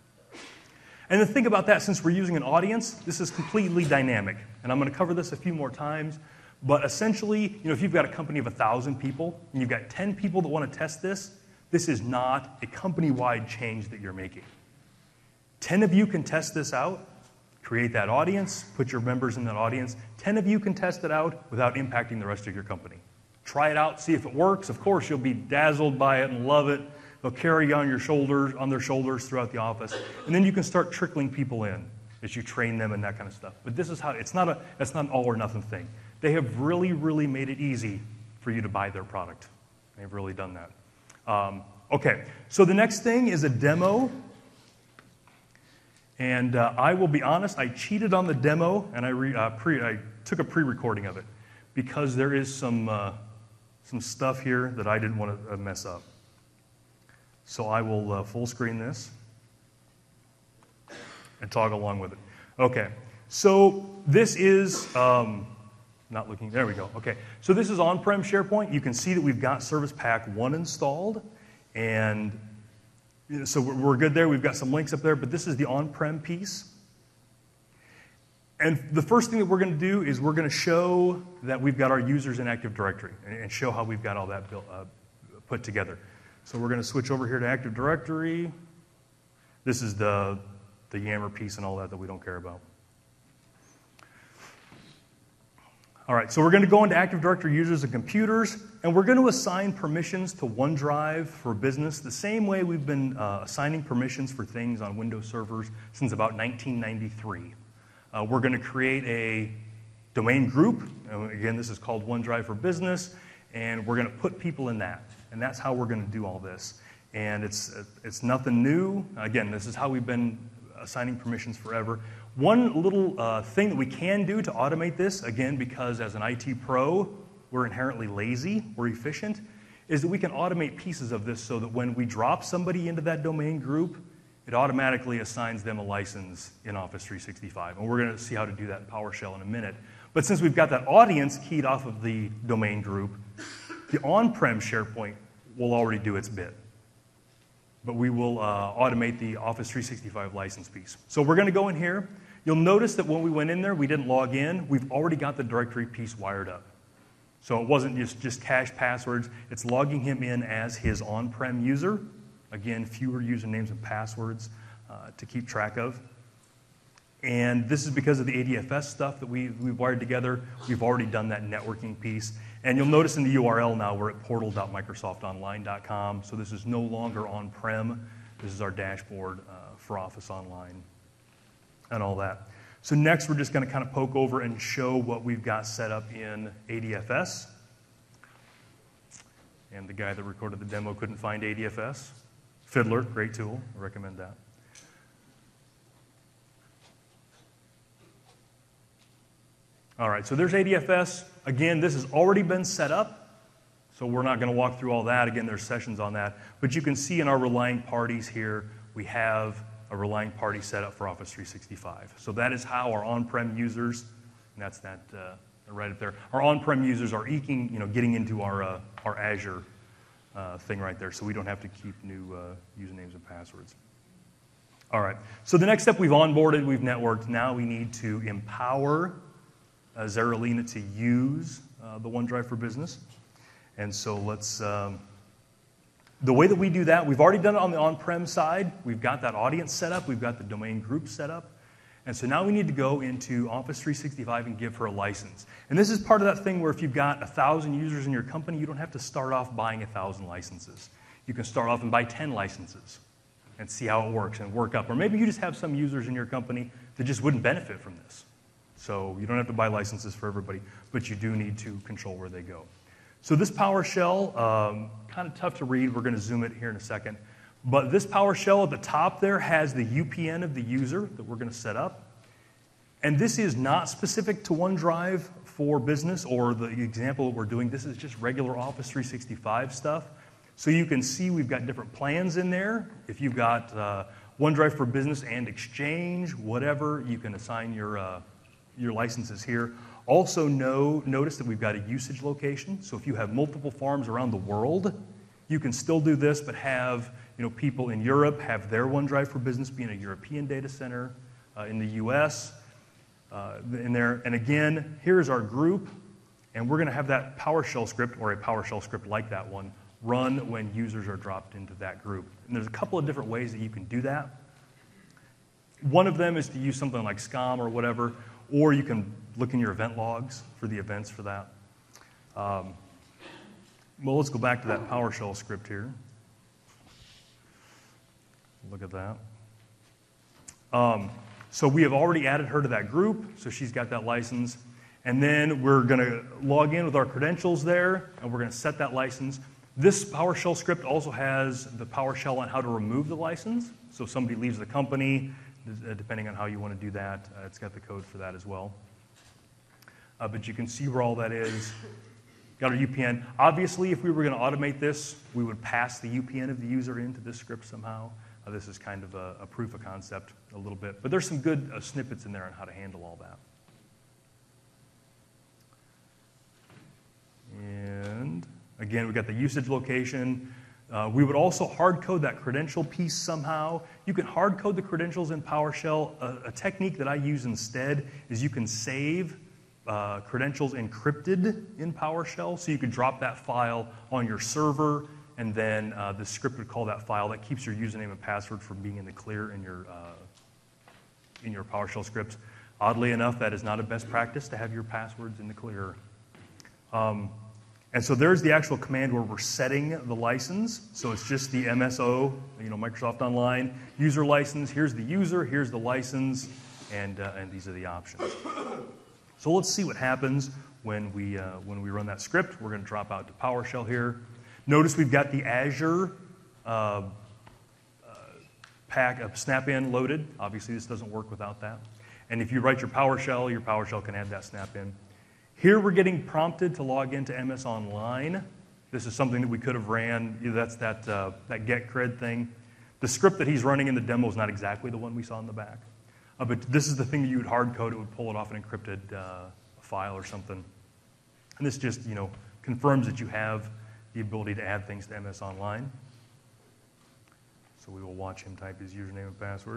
And the thing about that, since we're using an audience, this is completely dynamic. And I'm going to cover this a few more times. But essentially, you know, if you've got a company of one thousand people, and you've got ten people that want to test this, this is not a company-wide change that you're making. ten of you can test this out, create that audience, put your members in that audience. ten of you can test it out without impacting the rest of your company. Try it out, see if it works. Of course, you'll be dazzled by it and love it. They'll carry you on your shoulders, on their shoulders throughout the office. And then you can start trickling people in. as you train them and that kind of stuff. But this is how, it's not a, it's not an all or nothing thing. They have really, really made it easy for you to buy their product. They've really done that. Um, okay, so the next thing is a demo. And uh, I will be honest, I cheated on the demo, and I, re, uh, pre, I took a pre-recording of it because there is some, uh, some stuff here that I didn't want to mess up. So I will uh, full screen this and talk along with it. Okay, so this is, um, not looking, there we go. Okay, so this is on-prem SharePoint. You can see that we've got Service Pack one installed, and so we're good there. We've got some links up there, but this is the on-prem piece. And the first thing that we're going to do is we're going to show that we've got our users in Active Directory and show how we've got all that built, uh, put together. So we're going to switch over here to Active Directory. This is the, the Yammer piece and all that that we don't care about. All right, so we're going to go into Active Directory users and computers, and we're going to assign permissions to OneDrive for Business the same way we've been uh, assigning permissions for things on Windows servers since about nineteen ninety-three. Uh, we're going to create a domain group. And again, this is called OneDrive for Business, and we're going to put people in that. And that's how we're going to do all this. And it's, it's nothing new. Again, this is how we've been assigning permissions forever. One little uh, thing that we can do to automate this, again, because as an I T pro, we're inherently lazy, we're efficient, is that we can automate pieces of this so that when we drop somebody into that domain group, it automatically assigns them a license in Office three sixty-five. And we're going to see how to do that in PowerShell in a minute. But since we've got that audience keyed off of the domain group, the on-prem SharePoint will already do its bit. But we will uh, automate the Office three sixty-five license piece. So we're going to go in here. You'll notice that when we went in there, we didn't log in. We've already got the directory piece wired up. So it wasn't just, just cache passwords. It's logging him in as his on-prem user. Again, fewer usernames and passwords uh, to keep track of. And this is because of the A D F S stuff that we, we've wired together. We've already done that networking piece. And you'll notice in the U R L now we're at portal dot microsoft online dot com. So this is no longer on-prem. This is our dashboard uh, for Office Online and all that. So next we're just going to kind of poke over and show what we've got set up in A D F S. And the guy that recorded the demo couldn't find A D F S. Fiddler, great tool. I recommend that. All right, so there's A D F S. Again, this has already been set up, so we're not going to walk through all that. Again, there's sessions on that. But you can see in our relying parties here, we have a relying party set up for Office three sixty-five. So that is how our on-prem users, and that's that uh, right up there, our on-prem users are eking, you know, getting into our, uh, our Azure uh, thing right there, so we don't have to keep new uh, usernames and passwords. All right, so the next step, we've onboarded, we've networked. Now we need to empower Uh, Zaralina to use uh, the OneDrive for Business. And so let's, um, the way that we do that, we've already done it on the on-prem side. We've got that audience set up. We've got the domain group set up. And so now we need to go into Office three sixty-five and give her a license. And this is part of that thing where if you've got one thousand users in your company, you don't have to start off buying one thousand licenses. You can start off and buy ten licenses and see how it works and work up. Or maybe you just have some users in your company that just wouldn't benefit from this. So you don't have to buy licenses for everybody, but you do need to control where they go. So this PowerShell, um, kind of tough to read. We're going to zoom it here in a second. But this PowerShell at the top there has the U P N of the user that we're going to set up. And this is not specific to OneDrive for Business or the example that we're doing. This is just regular Office three sixty-five stuff. So you can see we've got different plans in there. If you've got uh, OneDrive for Business and Exchange, whatever, you can assign your uh, your licenses here. Also know, notice that we've got a usage location. So if you have multiple farms around the world, you can still do this, but have you know, people in Europe have their OneDrive for Business be in a European data center, uh, in the U S, uh, in there. And again, here's our group, and we're going to have that PowerShell script, or a PowerShell script like that one, run when users are dropped into that group. And there's a couple of different ways that you can do that. One of them is to use something like SCOM or whatever, or you can look in your event logs for the events for that. Um, well, let's go back to that PowerShell script here. Look at that. Um, So we have already added her to that group, so she's got that license. And then we're going to log in with our credentials there, and we're going to set that license. This PowerShell script also has the PowerShell on how to remove the license. So if somebody leaves the company, depending on how you want to do that, uh, it's got the code for that as well. Uh, but you can see where all that is. Got our U P N. Obviously, if we were going to automate this, we would pass the U P N of the user into this script somehow. Uh, this is kind of a, a proof of concept a little bit. But there's some good uh, snippets in there on how to handle all that. And again, we've got the usage location. Uh, we would also hard code that credential piece somehow. You can hard code the credentials in PowerShell. A, a technique that I use instead is you can save uh, credentials encrypted in PowerShell. So you could drop that file on your server, and then uh, the script would call that file. That keeps your username and password from being in the clear in your, uh, in your PowerShell scripts. Oddly enough, that is not a best practice to have your passwords in the clear. Um, And so there's the actual command where we're setting the license. So it's just the M S O, you know, Microsoft Online user license. Here's the user, here's the license, and, uh, and these are the options. So let's see what happens when we, uh, when we run that script. We're going to drop out to PowerShell here. Notice we've got the Azure uh, uh, pack of snap-in loaded. Obviously, this doesn't work without that. And if you write your PowerShell, your PowerShell can add that snap-in. Here we're getting prompted to log into M S Online. This is something that we could have ran. That's that, uh, that get cred thing. The script that he's running in the demo is not exactly the one we saw in the back. Uh, but this is the thing that you would hard code. It would pull it off an encrypted uh, file or something. And this just, you know, confirms that you have the ability to add things to M S Online. So we will watch him type his username and password.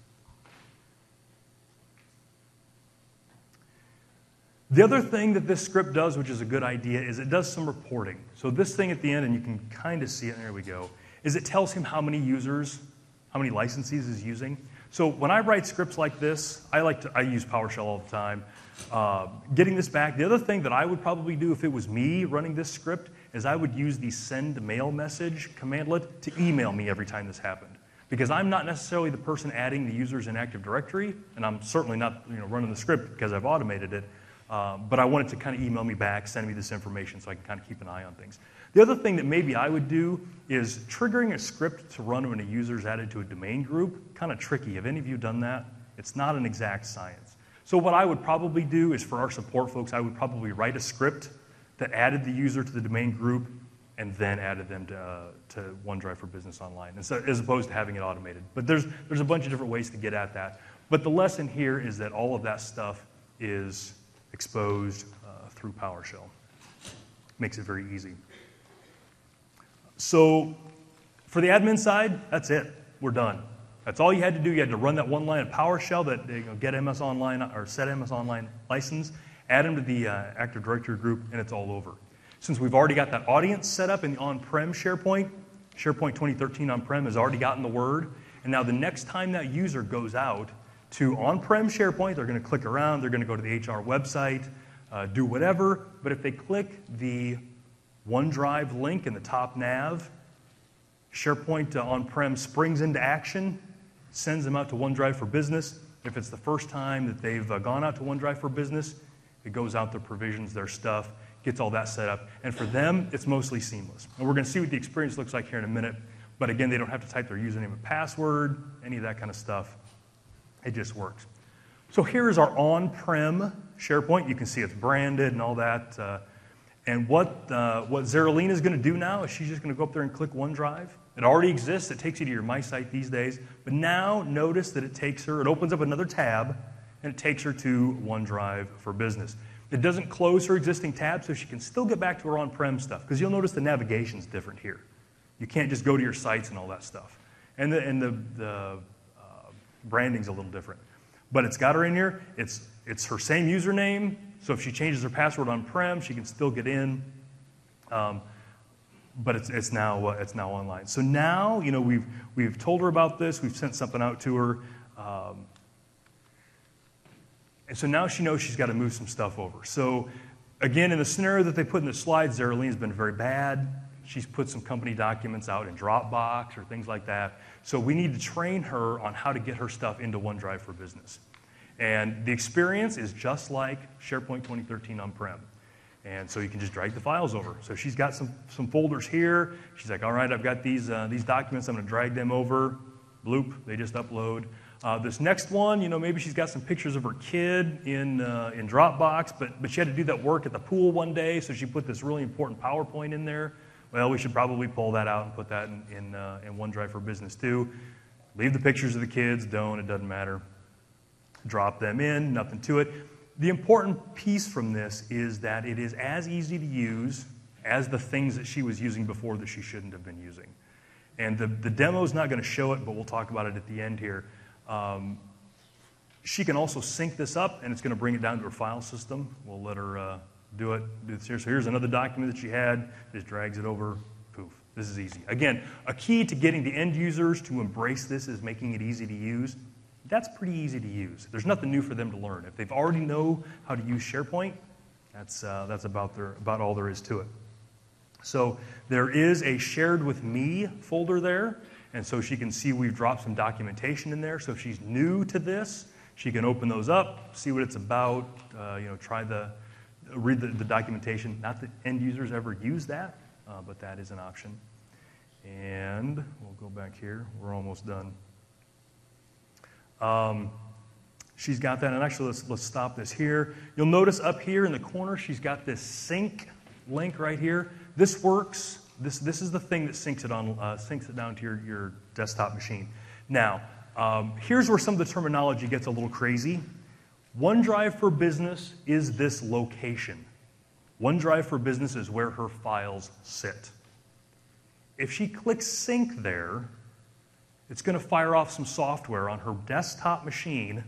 The other thing that this script does, which is a good idea, is it does some reporting. So this thing at the end, and you can kind of see it, there we go, is it tells him how many users, how many licenses he's using. So when I write scripts like this, I like to, I use PowerShell all the time. Uh, getting this back, the other thing that I would probably do if it was me running this script is I would use the send mail message commandlet to email me every time this happened. Because I'm not necessarily the person adding the users in Active Directory, and I'm certainly not, you know, running the script because I've automated it. Uh, but I want it to kind of email me back, send me this information so I can kind of keep an eye on things. The other thing that maybe I would do is triggering a script to run when a user is added to a domain group. Kind of tricky. Have any of you done that? It's not an exact science. So what I would probably do is for our support folks, I would probably write a script that added the user to the domain group and then added them to, uh, to OneDrive for Business Online, and so, as opposed to having it automated. But there's, there's a bunch of different ways to get at that. But the lesson here is that all of that stuff is exposed uh, through PowerShell. Makes it very easy. So for the admin side, that's it. We're done. That's all you had to do. You had to run that one line of PowerShell that, you know, get M S Online or set M S Online license, add them to the uh, Active Directory group, and it's all over. Since we've already got that audience set up in the on-prem SharePoint, SharePoint twenty thirteen on-prem has already gotten the word, and now the next time that user goes out to on-prem SharePoint, they're going to click around, they're going to go to the H R website, uh, do whatever, but if they click the OneDrive link in the top nav, SharePoint uh, on-prem springs into action, sends them out to OneDrive for Business. If it's the first time that they've uh, gone out to OneDrive for Business, it goes out their provisions, their stuff, gets all that set up, and for them, it's mostly seamless. And we're going to see what the experience looks like here in a minute, but again, they don't have to type their username and password, any of that kind of stuff. It just works. So here is our on-prem SharePoint. You can see it's branded and all that. Uh, and what, uh, what Zeralina is going to do now is she's just going to go up there and click OneDrive. It already exists. It takes you to your My Site these days. But now notice that it takes her, it opens up another tab, and it takes her to OneDrive for Business. It doesn't close her existing tab, so she can still get back to her on-prem stuff, because you'll notice the navigation's different here. You can't just go to your sites and all that stuff. And the, and the, the branding's a little different. But it's got her in here. It's, it's her same username, so if she changes her password on-prem, she can still get in. Um, but it's, it's, now, uh, it's now online. So now, you know, we've, we've told her about this. We've sent something out to her. Um, and so now she knows she's got to move some stuff over. So again, in the scenario that they put in the slides, Zeralina has been very bad. she's put some company documents out in Dropbox or things like that. So we need to train her on how to get her stuff into OneDrive for Business. And the experience is just like SharePoint twenty thirteen on-prem. And so you can just drag the files over. So she's got some, some folders here. She's like, all right, I've got these, uh, these documents. I'm going to drag them over. Bloop, they just upload. Uh, this next one, you know, maybe she's got some pictures of her kid in, uh, in Dropbox, but, but she had to do that work at the pool one day, so she put this really important PowerPoint in there. Well, we should probably pull that out and put that in, in, uh, in OneDrive for Business too. Leave the pictures of the kids, don't, it doesn't matter. Drop them in, nothing to it. The important piece from this is that it is as easy to use as the things that she was using before that she shouldn't have been using. And the, the demo is not going to show it, but we'll talk about it at the end here. Um, she can also sync this up, and it's going to bring it down to her file system. We'll let her uh, do it. Do this here. So here's another document that she had. Just drags it over. Poof. This is easy. Again, a key to getting the end users to embrace this is making it easy to use. That's pretty easy to use. There's nothing new for them to learn. If they've already know how to use SharePoint, that's, uh, that's about, their, about all there is to it. So there is a Shared with Me folder there, and so she can see we've dropped some documentation in there. So if she's new to this, she can open those up, see what it's about, uh, you know, try the, read the, the documentation. Not that end users ever use that, uh, but that is an option. And we'll go back here. We're almost done. Um, she's got that, and actually let's, let's stop this here. You'll notice up here in the corner, she's got this sync link right here. This works. This, this is the thing that syncs it, on, uh, syncs it down to your, your desktop machine. Now, um, here's where some of the terminology gets a little crazy. OneDrive for Business is this location. OneDrive for Business is where her files sit. If she clicks sync there, it's going to fire off some software on her desktop machine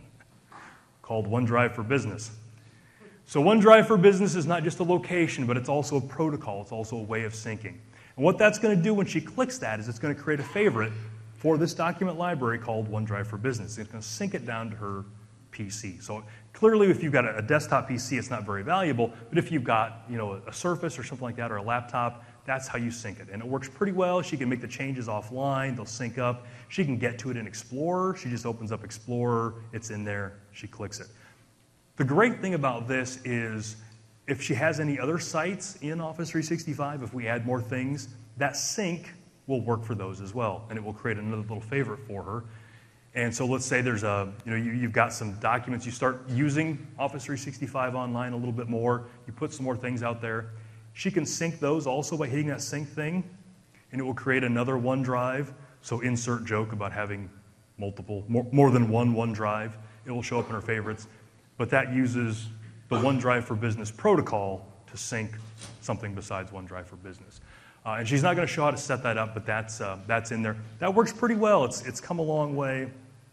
called OneDrive for Business. So OneDrive for Business is not just a location, but it's also a protocol. It's also a way of syncing. And what that's going to do when she clicks that is it's going to create a favorite for this document library called OneDrive for Business. It's going to sync it down to her P C. So clearly, if you've got a desktop P C, it's not very valuable. But if you've got, you know, a Surface or something like that, or a laptop, that's how you sync it. And it works pretty well. She can make the changes offline. They'll sync up. She can get to it in Explorer. She just opens up Explorer. It's in there. She clicks it. The great thing about this is if she has any other sites in Office three sixty-five, if we add more things, that sync will work for those as well, and it will create another little favorite for her. And so let's say there's a, you know, you, you've got some documents, you start using Office three sixty-five online a little bit more, you put some more things out there. She can sync those also by hitting that sync thing, and it will create another OneDrive. So insert joke about having multiple, more, more than one OneDrive. It will show up in her favorites. But that uses the OneDrive for Business protocol to sync something besides OneDrive for Business. Uh, and she's not going to show how to set that up, but that's, uh, that's in there. That works pretty well. It's, it's come a long way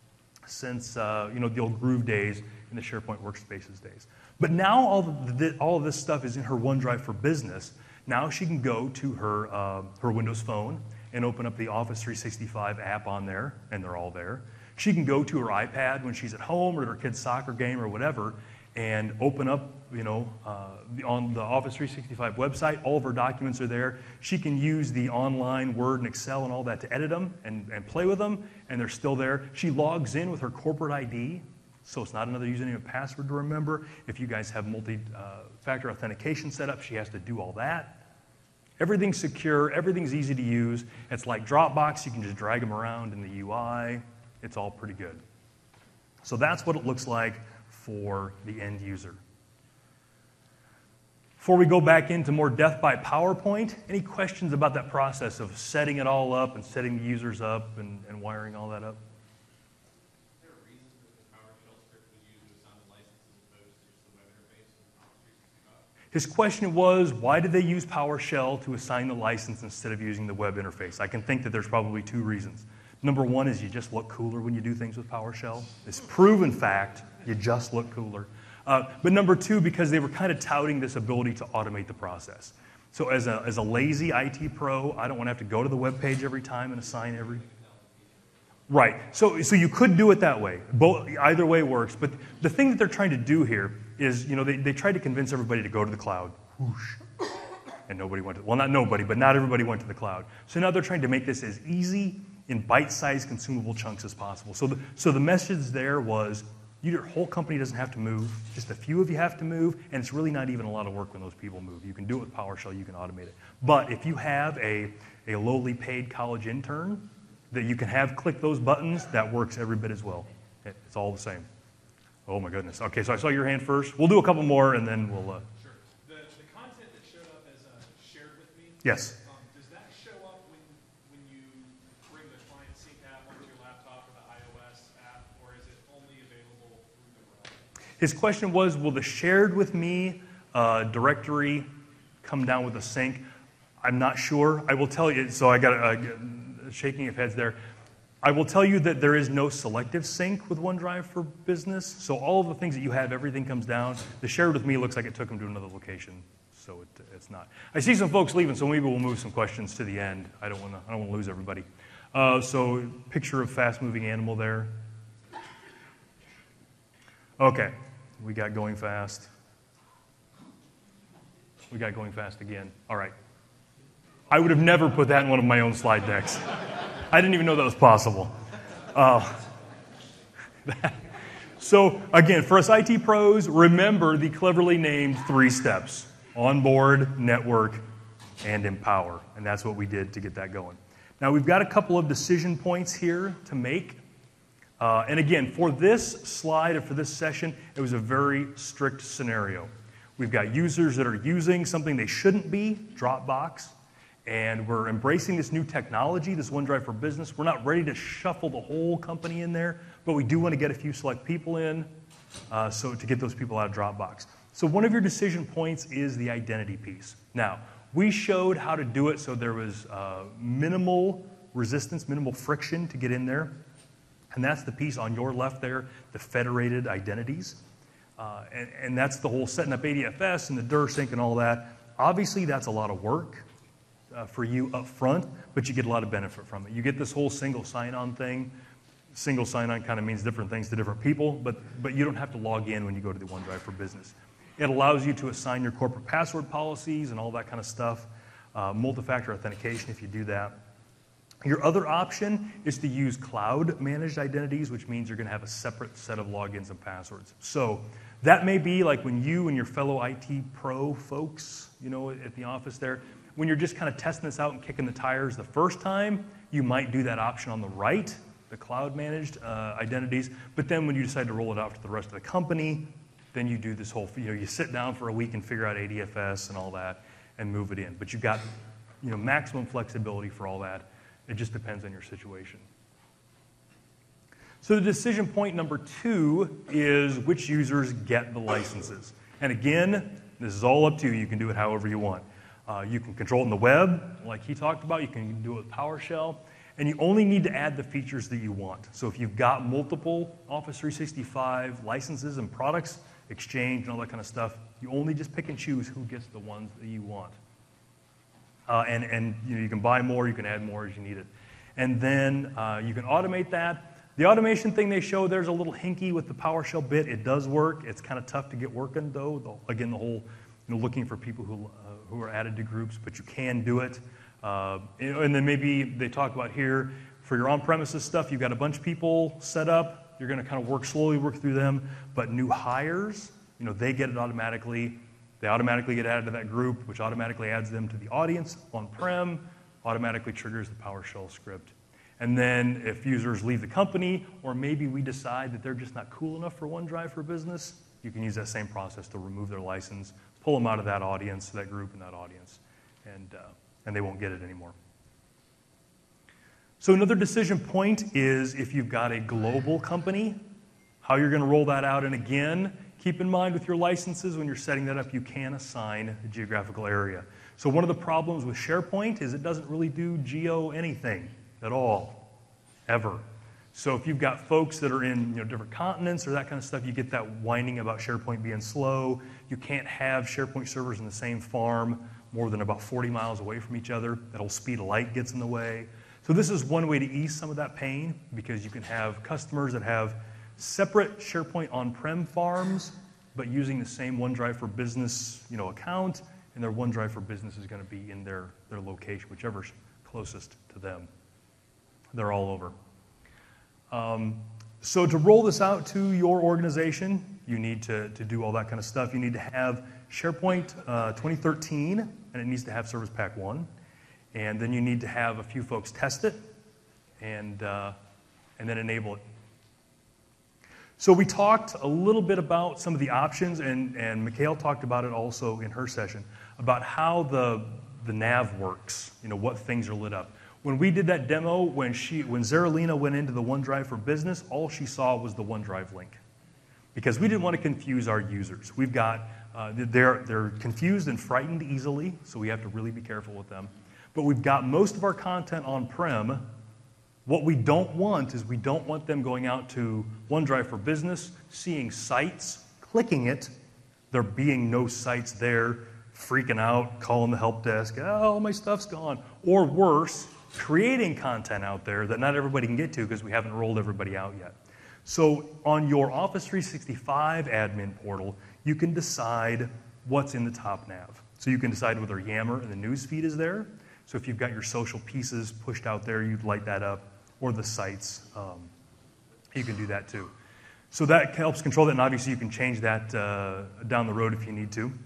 since uh, you know, the old Groove days and the SharePoint Workspaces days. But now all of, the, all of this stuff is in her OneDrive for Business. Now she can go to her, uh, her Windows Phone and open up the Office three sixty-five app on there, and they're all there. She can go to her iPad when she's at home or at her kid's soccer game or whatever and open up, you know, uh, the, on the Office three sixty-five website. All of her documents are there. She can use the online Word and Excel and all that to edit them and, and play with them, and they're still there. She logs in with her corporate I D, so it's not another username and password to remember. If you guys have multi-factor uh, authentication set up, she has to do all that. Everything's secure. Everything's easy to use. It's like Dropbox. You can just drag them around in the U I. It's all pretty good. So that's what it looks like for the end user. Before we go back into more death by PowerPoint, any questions about that process of setting it all up and setting the users up and, and wiring all that up? Is there a reason that the PowerShell script was used to assign the license as opposed to just the web interface in Office three sixty-five? His question was, why did they use PowerShell to assign the license instead of using the web interface? I can think that there's probably two reasons. Number one is you just look cooler when you do things with PowerShell. It's proven fact, you just look cooler. Uh, but number two, because they were kind of touting this ability to automate the process. So as a, as a lazy I T pro, I don't want to have to go to the web page every time and assign every... Right, so, so you could do it that way. Both, either way works, but the thing that they're trying to do here is, you know, they, they tried to convince everybody to go to the cloud. Whoosh. and nobody went to, well, not nobody, but not everybody went to the cloud. So now they're trying to make this as easy in bite-sized consumable chunks as possible. So the, so the message there was, your whole company doesn't have to move, just a few of you have to move, and it's really not even a lot of work when those people move. You can do it with PowerShell, you can automate it. But if you have a, a lowly paid college intern that you can have click those buttons, that works every bit as well. It's all the same. Oh my goodness. Okay, so I saw your hand first. We'll do a couple more and then we'll... Uh... Sure. The, the content that showed up as uh, shared with me, yes. um, does that show up when, when you bring the client sync app onto your laptop or the iOS app, or is it only available through the browser? His question was, will the shared with me uh, directory come down with a sync? I'm not sure. I will tell you, so I got a uh, shaking of heads there. I will tell you that there is no selective sync with OneDrive for Business. So all of the things that you have, everything comes down. The shared with me looks like it took them to another location, so it, it's not. I see some folks leaving, so maybe we'll move some questions to the end. I don't want to. I don't want to lose everybody. Uh, so picture of fast-moving animal there. Okay, we got going fast. We got going fast again. All right. I would have never put that in one of my own slide decks. I didn't even know that was possible. Uh, so again, for us I T pros, remember the cleverly named three steps: onboard, network, and empower. And that's what we did to get that going. Now we've got a couple of decision points here to make. Uh, and again, for this slide and for this session, it was a very strict scenario. We've got users that are using something they shouldn't be, Dropbox. And we're embracing this new technology, this OneDrive for Business. We're not ready to shuffle the whole company in there, but we do want to get a few select people in uh, so to get those people out of Dropbox. So one of your decision points is the identity piece. Now, we showed how to do it so there was uh, minimal resistance, minimal friction to get in there. And that's the piece on your left there, the federated identities. Uh, and, and that's the whole setting up A D F S and the D R sync and all that. Obviously, that's a lot of work. Uh, for you up front, but you get a lot of benefit from it. You get this whole single sign-on thing. Single sign-on kind of means different things to different people, but, but you don't have to log in when you go to the OneDrive for Business. It allows you to assign your corporate password policies and all that kind of stuff, uh, multi-factor authentication if you do that. Your other option is to use cloud-managed identities, which means you're going to have a separate set of logins and passwords. So that may be like when you and your fellow I T pro folks, you know, at the office there, when you're just kind of testing this out and kicking the tires the first time, you might do that option on the right, the cloud-managed uh, identities. But then when you decide to roll it out to the rest of the company, then you do this whole, you know, you sit down for a week and figure out A D F S and all that and move it in. But you've got, you know, maximum flexibility for all that. It just depends on your situation. So the decision point number two is which users get the licenses. And again, this is all up to you. You can do it however you want. Uh, you can control it in the web, like he talked about. You can do it with PowerShell. And you only need to add the features that you want. So if you've got multiple Office three sixty-five licenses and products, Exchange and all that kind of stuff, you only just pick and choose who gets the ones that you want. Uh, and and you know, you can buy more, you can add more as you need it. And then uh, you can automate that. The automation thing they show there's a little hinky with the PowerShell bit. It does work. It's kind of tough to get working, though. The, again, the whole you know, looking for people who, uh, who are added to groups, but you can do it. Uh, and then maybe they talk about here, for your on-premises stuff, you've got a bunch of people set up. You're going to kind of work slowly, work through them. But new hires, you know, they get it automatically. They automatically get added to that group, which automatically adds them to the audience on-prem, automatically triggers the PowerShell script. And then if users leave the company, or maybe we decide that they're just not cool enough for OneDrive for Business, you can use that same process to remove their license, pull them out of that audience, that group and that audience, and, uh, and they won't get it anymore. So another decision point is if you've got a global company, how you're going to roll that out. And again, keep in mind with your licenses, when you're setting that up, you can assign a geographical area. So one of the problems with SharePoint is it doesn't really do geo anything at all, ever. So if you've got folks that are in you know, different continents or that kind of stuff, you get that whining about SharePoint being slow. You can't have SharePoint servers in the same farm more than about forty miles away from each other. That whole speed of light gets in the way. So this is one way to ease some of that pain, because you can have customers that have separate SharePoint on-prem farms, but using the same OneDrive for Business you know, account, and their OneDrive for Business is going to be in their, their location, whichever's closest to them. They're all over. Um, so to roll this out to your organization, you need to, to do all that kind of stuff. You need to have SharePoint uh, twenty thirteen, and it needs to have Service Pack one. And then you need to have a few folks test it and, uh, and then enable it. So we talked a little bit about some of the options, and, and Mikhail talked about it also in her session, about how the, the nav works, you know, what things are lit up. When we did that demo, when, she, when Zaralina went into the OneDrive for Business, all she saw was the OneDrive link. Because we didn't want to confuse our users. We've got, uh, they're, they're confused and frightened easily, so we have to really be careful with them. But we've got most of our content on-prem. What we don't want is we don't want them going out to OneDrive for Business, seeing sites, clicking it, there being no sites there, freaking out, calling the help desk, oh, my stuff's gone. Or worse, creating content out there that not everybody can get to because we haven't rolled everybody out yet. So on your Office three sixty-five admin portal, you can decide what's in the top nav. So you can decide whether Yammer and the news feed is there. So if you've got your social pieces pushed out there, you'd light that up, or the sites, um, you can do that too. So that helps control that, and obviously you can change that uh, down the road if you need to.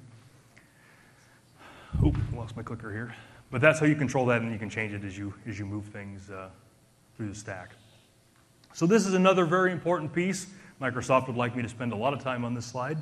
Oop, lost my clicker here. But that's how you control that, and you can change it as you, as you move things uh, through the stack. So this is another very important piece. Microsoft would like me to spend a lot of time on this slide.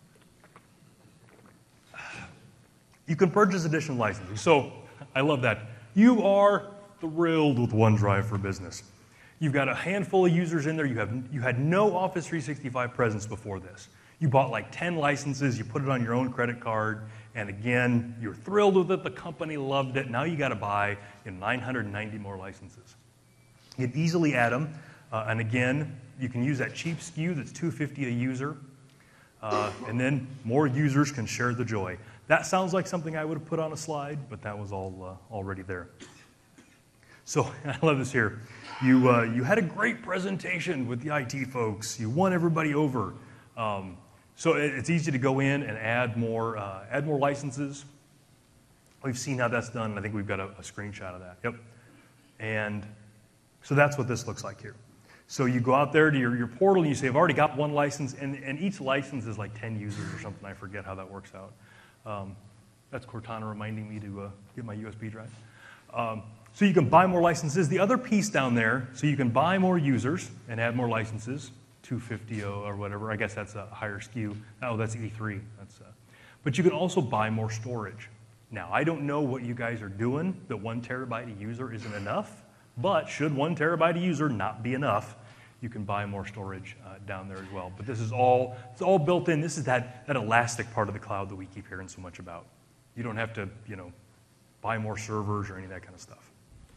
You can purchase additional licensing. So I love that. You are thrilled with OneDrive for Business. You've got a handful of users in there. You, have, you had no Office three sixty-five presence before this. You bought like ten licenses. You put it on your own credit card. And again, you're thrilled with it. The company loved it. Now you got to buy you know, nine hundred ninety more licenses. You can easily add them. Uh, and again, you can use that cheap S K U that's two hundred fifty dollars a user. Uh, and then more users can share the joy. That sounds like something I would have put on a slide, but that was all uh, already there. So I love this here. You, uh, you had a great presentation with the I T folks. You won everybody over. Um, so it, it's easy to go in and add more, uh, add more licenses. We've seen how that's done. I think we've got a, a screenshot of that. Yep. And so that's what this looks like here. So you go out there to your, your portal and you say, I've already got one license, and, and each license is like ten users or something. I forget how that works out. Um, that's Cortana reminding me to uh, get my U S B drive. Um, so you can buy more licenses. The other piece down there, so you can buy more users and add more licenses, two hundred fifty or whatever. I guess that's a higher S K U. Oh, that's E three. That's, uh, but you can also buy more storage. Now, I don't know what you guys are doing, that one terabyte a user isn't enough, but should one terabyte a user not be enough, you can buy more storage uh, down there as well. But this is all, it's all built in. This is that, that elastic part of the cloud that we keep hearing so much about. You don't have to, you know, buy more servers or any of that kind of stuff.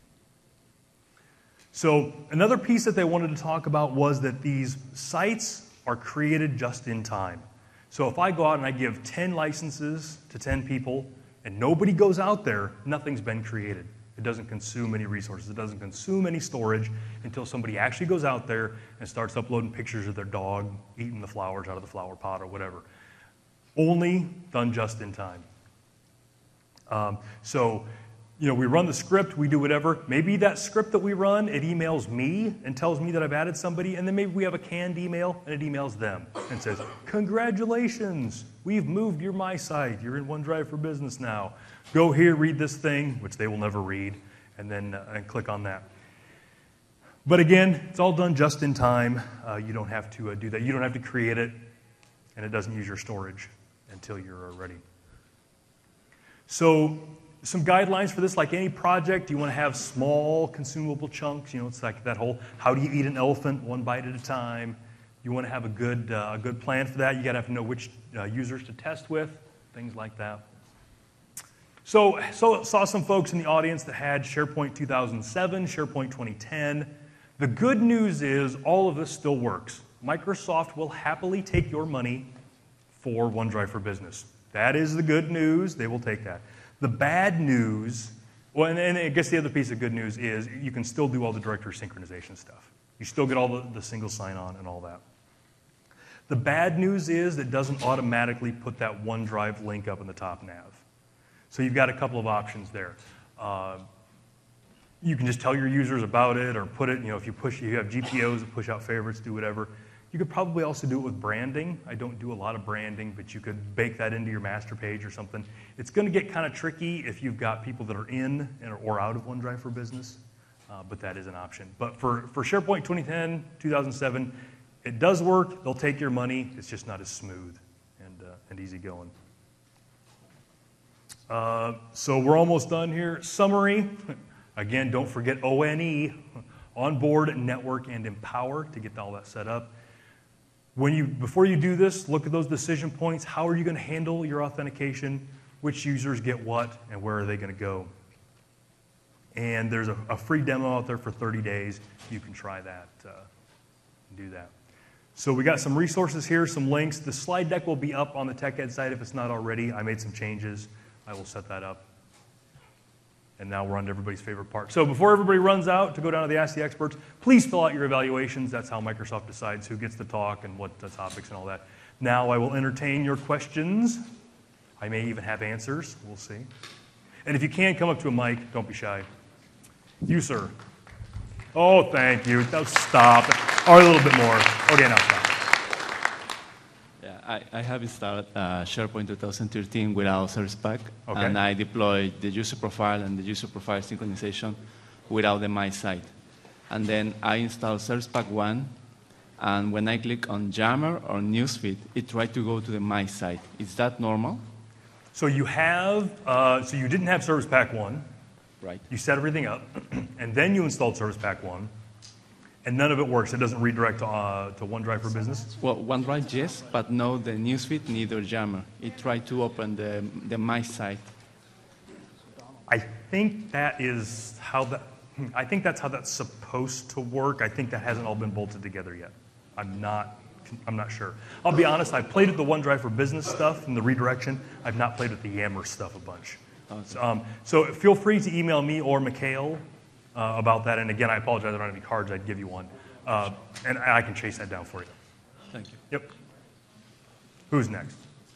So another piece that they wanted to talk about was that these sites are created just in time. So if I go out and I give ten licenses to ten people and nobody goes out there, nothing's been created. It doesn't consume any resources. It doesn't consume any storage until somebody actually goes out there and starts uploading pictures of their dog eating the flowers out of the flower pot or whatever. Only done just in time. Um, so, you know, we run the script, we do whatever. Maybe that script that we run, it emails me and tells me that I've added somebody, and then maybe we have a canned email and it emails them and says, congratulations, we've moved your My Site. You're in OneDrive for Business now. Go here, read this thing, which they will never read, and then uh, and click on that. But again, it's all done just in time. Uh, you don't have to uh, do that. You don't have to create it, and it doesn't use your storage until you're uh, ready. So some guidelines for this, like any project, you want to have small consumable chunks. You know, it's like that whole, how do you eat an elephant one bite at a time? You want to have a good, uh, a good plan for that. You got to have to know which uh, users to test with, things like that. So, so saw some folks in the audience that had SharePoint two thousand seven, SharePoint twenty ten. The good news is all of this still works. Microsoft will happily take your money for OneDrive for Business. That is the good news. They will take that. The bad news, well, and, and I guess the other piece of good news is you can still do all the directory synchronization stuff. You still get all the, the single sign-on and all that. The bad news is it doesn't automatically put that OneDrive link up in the top nav. So you've got a couple of options there. Uh, you can just tell your users about it or put it, you know, if you push, you have G P Os that push out favorites, do whatever. You could probably also do it with branding. I don't do a lot of branding, but you could bake that into your master page or something. It's going to get kind of tricky if you've got people that are in or out of OneDrive for Business, uh, but that is an option. But for, for SharePoint twenty ten, two thousand seven, it does work. They'll take your money. It's just not as smooth and, uh, and easy going. Uh, so we're almost done here. Summary. Again, don't forget O N E, onboard, network, and empower to get all that set up. When you, before you do this, look at those decision points. How are you going to handle your authentication? Which users get what, and where are they going to go? And there's a, a free demo out there for thirty days. You can try that uh, and do that. So we got some resources here, some links. The slide deck will be up on the TechEd site if it's not already. I made some changes. I will set that up. And now we're on to everybody's favorite part. So before everybody runs out to go down to the Ask the Experts, please fill out your evaluations. That's how Microsoft decides who gets to talk and what the topics and all that. Now I will entertain your questions. I may even have answers. We'll see. And if you can, come up to a mic. Don't be shy. You, sir. Oh, thank you. Now stop. Or a little bit more. Okay, now stop. Yeah, I, I have installed uh, SharePoint twenty thirteen without Service Pack, Okay. and I deployed the user profile and the user profile synchronization without the My Site. And then I installed Service Pack one, and when I click on Jammer or Newsfeed, it tried to go to the My Site. Is that normal? So you have, uh, so you didn't have Service Pack one. Right. You set everything up, and then you installed Service Pack one, and none of it works. It doesn't redirect to, uh, to OneDrive for Business? Well, OneDrive, yes, but no the Newsfeed, neither Jammer. It tried to open the, the My Site. I think that is how that, I think that's how that's supposed to work. I think that hasn't all been bolted together yet. I'm not, I'm not sure. I'll be honest, I've played with the OneDrive for Business stuff and the redirection. I've not played with the Yammer stuff a bunch. So, um, so feel free to email me or Mikhail uh, about that. And again, I apologize, I don't have any cards. I'd give you one. Uh, and I can chase that down for you. Thank you. Yep. Who's next?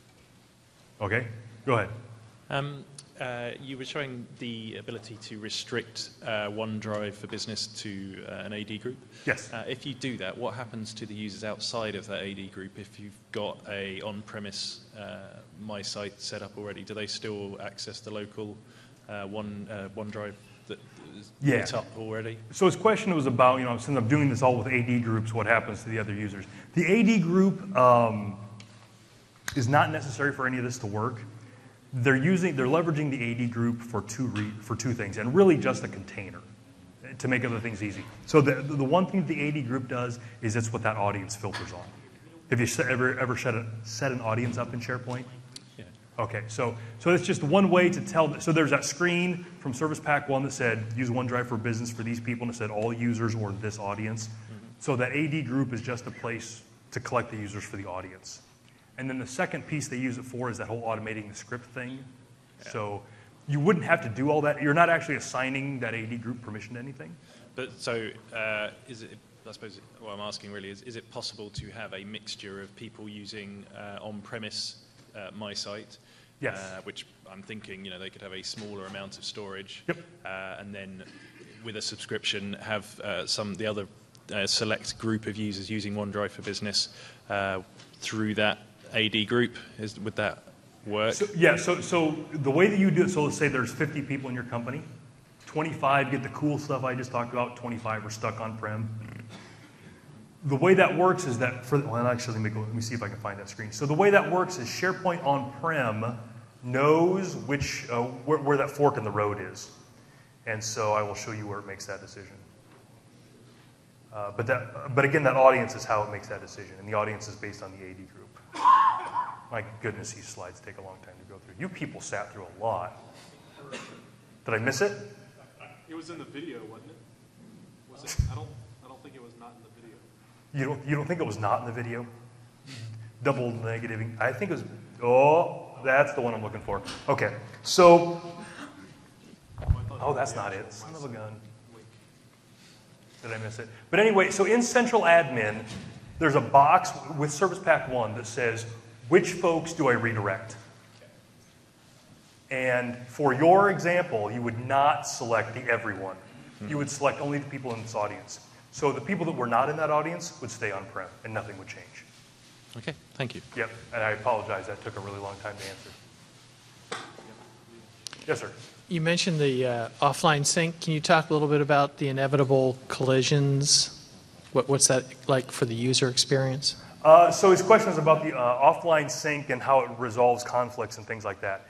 Okay, go ahead. Um, uh, you were showing the ability to restrict uh, OneDrive for Business to uh, an A D group. Yes. Uh, if you do that, what happens to the users outside of that A D group if you've got a on-premise uh, My Site set up already? Do they still access the local uh, one uh, OneDrive that is Yeah. lit up already? So his question was about, you know, since I'm doing this all with A D groups, what happens to the other users? The A D group um, is not necessary for any of this to work. They're using, they're leveraging the A D group for two re, for two things, and really just a container to make other things easy. So the the one thing the A D group does is it's what that audience filters on. Have you set, ever ever set a, set an audience up in SharePoint? Yeah. Okay, so so it's just one way to tell. So there's that screen from Service Pack one that said use OneDrive for Business for these people, and it said all users or this audience. Mm-hmm. So that A D group is just a place to collect the users for the audience. And then the second piece they use it for is that whole automating the script thing. Yeah. So you wouldn't have to do all that. You're not actually assigning that A D group permission to anything. But so uh, is it, I suppose what I'm asking really is, is it possible to have a mixture of people using uh, on-premise uh, My Site? Yes. Uh, which I'm thinking, you know, they could have a smaller amount of storage. Yep. Uh, and then with a subscription have uh, some, the other uh, select group of users using OneDrive for Business uh, through that A D group. Is, would that work? So, yeah, so, so the way that you do it, so let's say there's fifty people in your company, twenty-five get the cool stuff I just talked about, twenty-five are stuck on-prem. The way that works is that, for, well actually let me, go, let me see if I can find that screen. So the way that works is SharePoint on-prem knows which, uh, where, where that fork in the road is. And so I will show you where it makes that decision. Uh, but, that, but again, that audience is how it makes that decision, and the audience is based on the A D group. My goodness, these slides take a long time to go through. You people sat through a lot. Did I miss it? It was in the video, wasn't it? Was it? I don't. I don't think it was not in the video. You don't, you don't think it was not in the video? Double negative. I think it was, oh, that's the one I'm looking for. Okay, so, oh, that's not it. Son of a gun. Did I miss it? But anyway, so in Central Admin, there's a box with Service Pack one that says, which folks do I redirect? And for your example, you would not select the everyone. You would select only the people in this audience. So the people that were not in that audience would stay on-prem, and nothing would change. Okay, thank you. Yep, and I apologize, that took a really long time to answer. Yes, sir. You mentioned the uh, offline sync. Can you talk a little bit about the inevitable collisions? What, what's that like for the user experience? Uh, so his question is about the uh, offline sync and how it resolves conflicts and things like that.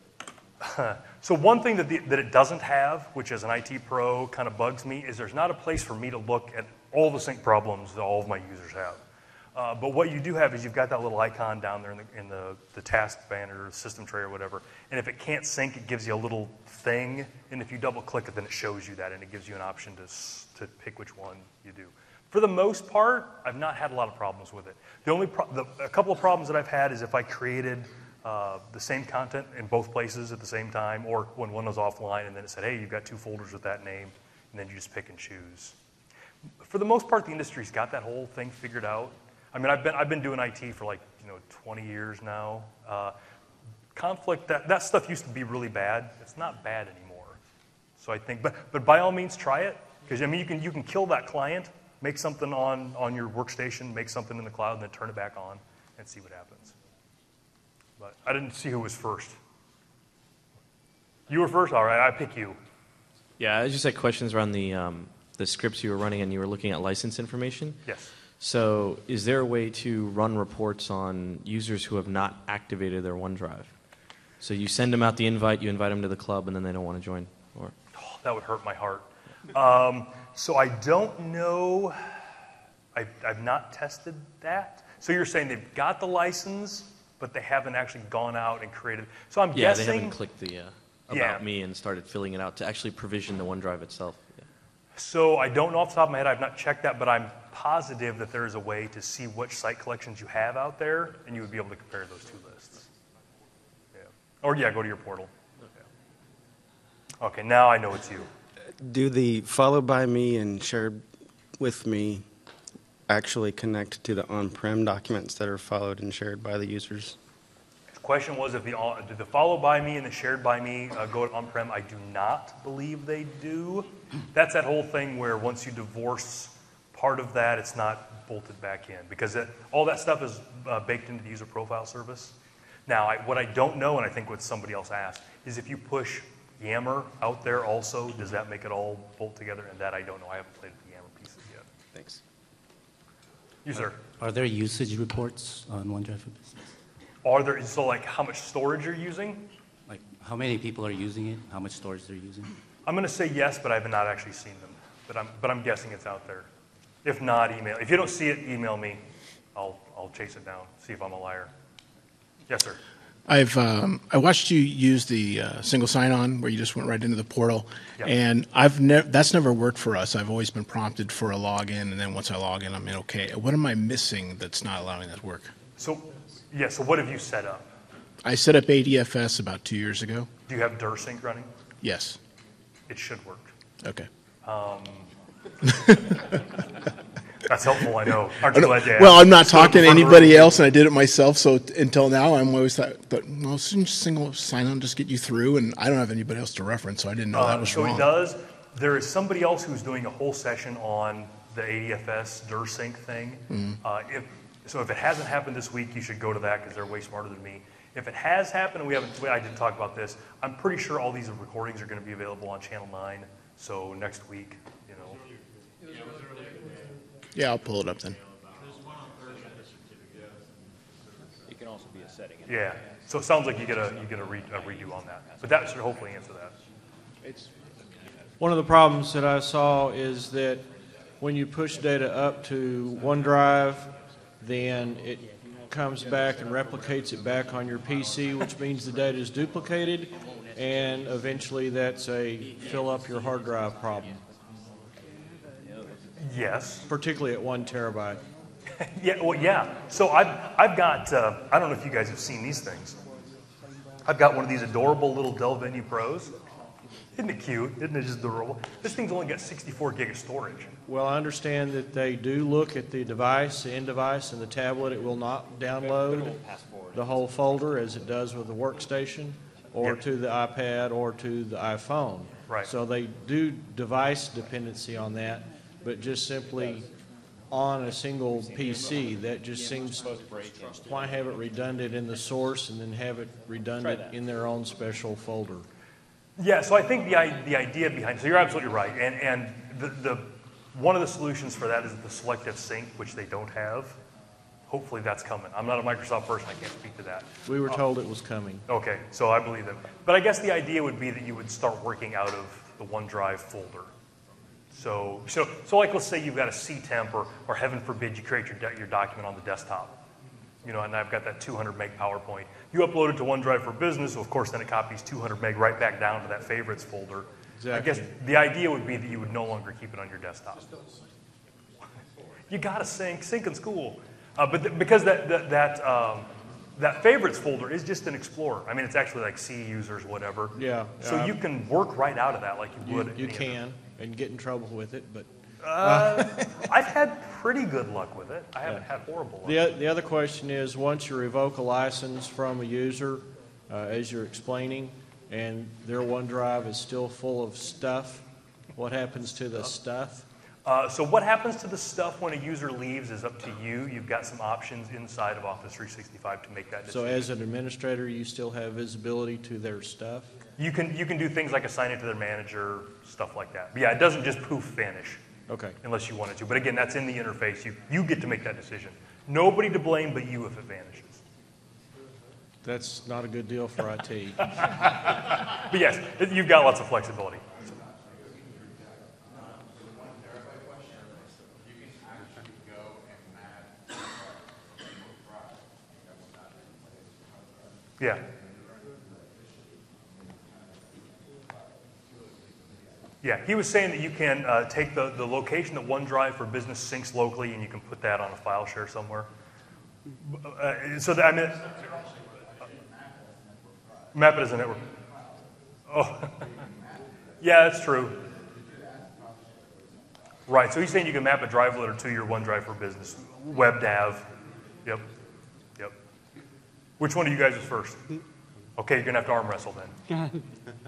So one thing that, the, that it doesn't have, which as an I T pro kind of bugs me, is there's not a place for me to look at all the sync problems that all of my users have. Uh, but what you do have is you've got that little icon down there in the, in the, the task banner, or system tray or whatever, and if it can't sync, it gives you a little thing, and if you double click it, then it shows you that, and it gives you an option to, to pick which one you do. For the most part, I've not had a lot of problems with it. The only pro the, a couple of problems that I've had is if I created uh, the same content in both places at the same time, or when one was offline and then it said, hey, you've got two folders with that name, and then you just pick and choose. For the most part, the industry's got that whole thing figured out. I mean, I've been, I've been doing I T for like, you know, twenty years now. Uh, conflict, that, that stuff used to be really bad. It's not bad anymore. So I think, but, but by all means, try it. Because, I mean, you can, you can kill that client, make something on, on your workstation, make something in the cloud, and then turn it back on and see what happens. But I didn't see who was first. You were first? All right, I pick you. Yeah, I just had questions around the, um, the scripts you were running, and you were looking at license information. Yes. So is there a way to run reports on users who have not activated their OneDrive? So you send them out the invite, you invite them to the club, and then they don't want to join? Or Oh, that would hurt my heart. Um, so I don't know. I've, I've not tested that. So you're saying they've got the license, but they haven't actually gone out and created. So I'm yeah, guessing. they haven't clicked the uh, About Yeah. Me and started filling it out to actually provision the OneDrive itself. Yeah. So I don't know off the top of my head. I've not checked that, but I'm positive that there is a way to see which site collections you have out there, and you would be able to compare those two lists. Yeah. Or yeah, go to your portal. Okay. Okay, now I know it's you. Do the followed by me and shared with me actually connect to the on-prem documents that are followed and shared by the users? The question was if the uh, did the follow by me and the shared by me uh, go to on-prem. I do not believe they do. That's that whole thing where once you divorce part of that, it's not bolted back in because it, all that stuff is uh, baked into the user profile service. Now, I, what I don't know, and I think what somebody else asked, is if you push Yammer out there also, does that make it all bolt together? And that I don't know. I haven't played with the Yammer pieces yet. Thanks. You, sir. Are there usage reports on OneDrive for Business? Are there, so like how much storage you're using? Like how many people are using it? How much storage they're using? I'm going to say yes, but I have not actually seen them. But I'm, but I'm guessing it's out there. If not, email. If you don't see it, email me. I'll, I'll chase it down, see if I'm a liar. Yes, sir. I've um, I watched you use the uh, single sign-on where you just went right into the portal, Yep. and I've never that's never worked for us. I've always been prompted for a login, and then once I log in, I'm in okay. What am I missing that's not allowing that to work? So, yeah, so what have you set up? I set up A D F S about two years ago. Do you have DirSync running? Yes. It should work. Okay. That's helpful, I know. Aren't you glad you asked? Well, I'm not Stood up talking in to front of the anybody room. else, and I did it myself. So t- until now, I'm always thought, but well, shouldn't single sign-on just get you through? And I don't have anybody else to reference, so I didn't know that Uh, was so wrong. it does. There is somebody else who's doing a whole session on the A D F S DirSync thing. Mm-hmm. Uh, if, so if it hasn't happened this week, you should go to that because they're way smarter than me. If it has happened, and we haven't, I didn't talk about this, I'm pretty sure all these recordings are going to be available on Channel nine. So next week, you know. Yeah, I'll pull it up then. It can also be a setting. Yeah. So it sounds like you get a you get a, re, a redo on that. But that should hopefully answer that. One of the problems that I saw is that when you push data up to OneDrive, then it comes back and replicates it back on your P C, which means the data is duplicated, and eventually that's a fill up your hard drive problem, Yes. particularly at one terabyte. Yeah, well, yeah. So I've, I've got, uh, I don't know if you guys have seen these things. I've got one of these adorable little Dell Venue Pros. Isn't it cute? Isn't it just adorable? This thing's only got sixty-four gig of storage. Well, I understand that they do look at the device, the end device, and the tablet. It will not download the whole folder as it does with the workstation. or Yeah. to the iPad or to the iPhone. Right. So they do device dependency on that, but just simply on a single P C, that just seems, why have it redundant in the source and then have it redundant in their own special folder? Yeah, so I think the, i- the idea behind, so you're absolutely right. And, and the, the, one of the solutions for that is the selective sync, which they don't have. Hopefully that's coming. I'm not a Microsoft person, I can't speak to that. We were told it was coming. Okay, so I believe them. But I guess the idea would be that you would start working out of the OneDrive folder. So, so, so like let's say you've got a C temp, or, or heaven forbid you create your, de- your document on the desktop. You know, and I've got that two hundred meg PowerPoint. You upload it to OneDrive for Business, so of course then it copies two hundred meg right back down to that favorites folder. Exactly. I guess the idea would be that you would no longer keep it on your desktop. You gotta sync, sync in school. Uh, but th- because that, that, that, um, that favorites folder is just an Explorer. I mean, it's actually like C users, whatever. Yeah. So um, you can work right out of that like you would. You, you any other- can, and get in trouble with it, but. Uh, I've had pretty good luck with it. I haven't had horrible luck. The, o- the other question is, once you revoke a license from a user, uh, as you're explaining, and their OneDrive is still full of stuff, what happens to the stuff? Uh, so what happens to the stuff when a user leaves is up to you. You've got some options inside of Office three sixty-five to make that So decision. as an administrator, you still have visibility to their stuff? You can, you can do things like assign it to their manager, stuff like that. But yeah, it doesn't just poof vanish. Okay. Unless you want it to. But again, that's in the interface. You, you get to make that decision. Nobody to blame but you if it vanishes. That's not a good deal for I T. But yes, it- you've got lots of flexibility. Yeah. Yeah, he was saying that you can uh, take the, the location that OneDrive for Business syncs locally, and you can put that on a file share somewhere. Uh, so that, I mean, map it as a network. Oh, yeah, that's true. Right, so he's saying you can map a drive loader to your OneDrive for Business. WebDAV. Yep, yep. Which one of you guys is first? Okay, you're going to have to arm wrestle then.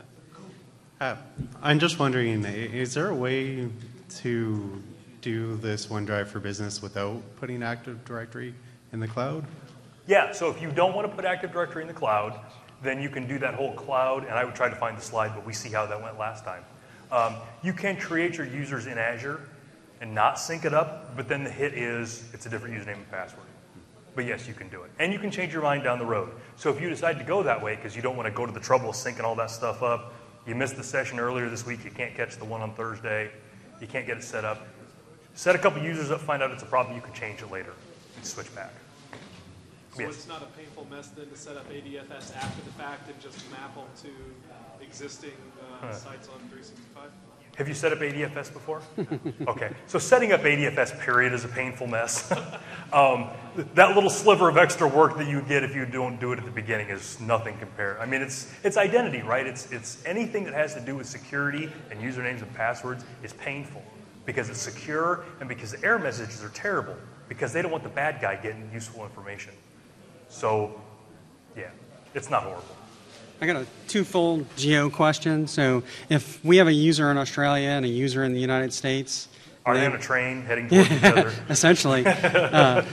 Uh, I'm just wondering, i- is there a way to do this OneDrive for Business without putting Active Directory in the cloud? Yeah, so if you don't want to put Active Directory in the cloud, then you can do that whole cloud, and I would try to find the slide, but we see how that went last time. Um, you can create your users in Azure and not sync it up, but then the hit is it's a different username and password. But yes, you can do it. And you can change your mind down the road. So if you decide to go that way because you don't want to go to the trouble of syncing all that stuff up, you missed the session earlier this week, you can't catch the one on Thursday, you can't get it set up. Set a couple users up, find out it's a problem, you can change it later and switch back. So Yes. it's not a painful mess then to set up A D F S after the fact and just map them to existing uh, Huh. sites on three sixty-five? Have you set up A D F S before? Okay, so setting up A D F S period is a painful mess. um, that little sliver of extra work that you get if you don't do it at the beginning is nothing compared. I mean, it's it's identity, right? It's it's anything that has to do with security and usernames and passwords is painful because it's secure and because the error messages are terrible because they don't want the bad guy getting useful information. So, yeah, it's not horrible. I got a twofold geo question. So if we have a user in Australia and a user in the United States, Are they on a train heading towards each other? essentially, uh,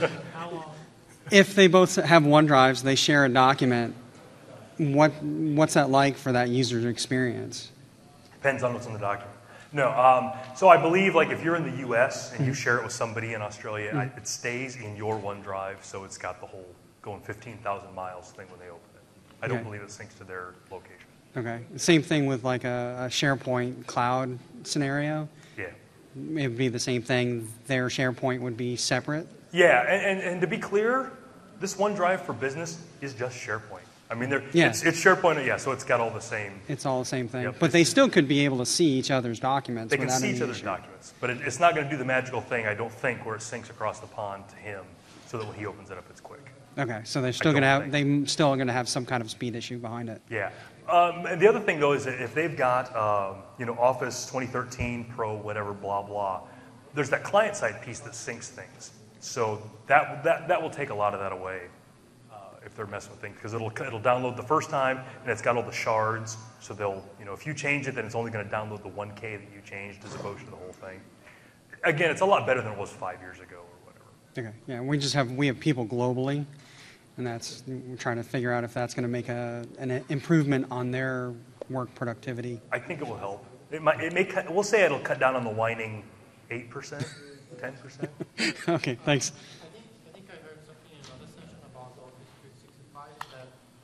if they both have OneDrives, they share a document. What what's that like for that user's experience? Depends on what's in the document. No, um, so I believe like if you're in the U S and you share it with somebody in Australia, I, it stays in your OneDrive, so it's got the whole going fifteen thousand miles thing when they open it. I don't Okay. believe it syncs to their location. Okay. Same thing with like a, a SharePoint cloud scenario. Yeah. It would be the same thing. Their SharePoint would be separate. Yeah, and, and, and to be clear, this OneDrive for Business is just SharePoint. I mean, they're, Yeah. it's, it's SharePoint, yeah, so it's got all the same. It's all the same thing. Yep. But they still could be able to see each other's documents They can without see any each other's issue. documents, but it, it's not going to do the magical thing, I don't think, where it syncs across the pond to him so that when he opens it up, it's quick. Okay, so they're still going to have they still going to have some kind of speed issue behind it. Yeah. Um, and the other thing, though, is that if they've got, um, you know, Office twenty thirteen Pro, whatever, blah, blah, there's that client-side piece that syncs things. So that, that, that will take a lot of that away. Uh, if they're messing with things, because it'll it'll download the first time and it's got all the shards. So they'll, you know, if you change it, then it's only going to download the one K that you changed as opposed to the whole thing. Again, it's a lot better than it was five years ago or whatever. Okay, yeah, we just have, we have people globally, and that's, we're trying to figure out if that's going to make a, an improvement on their work productivity. I think it will help. It might, it may cut, we'll say it'll cut down on the whining eight percent, ten percent. Okay, thanks. I think, I think I heard something in another session about Office three sixty-five that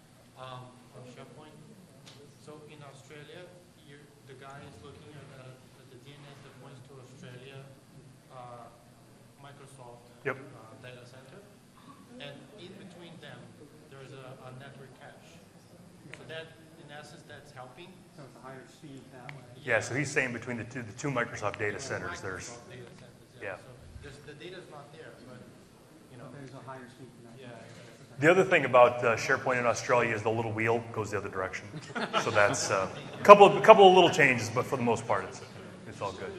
um, on SharePoint. So in Australia, you're, the guy is looking at, uh, at the D N S that points to Australia, uh, Microsoft Yep. uh, data center, and in between them, there's a, a network cache. So that, in essence, that's helping. So it's a higher speed that way. Yeah, so he's saying between the two, the two Microsoft data centers, there's, Microsoft data centers, yeah. So there's, the data's not there, but, you know. There's a higher speed connection. Yeah. The other thing about uh, SharePoint in Australia is the little wheel goes the other direction. So that's uh, a couple of, a couple of little changes, but for the most part, it's, it's all good.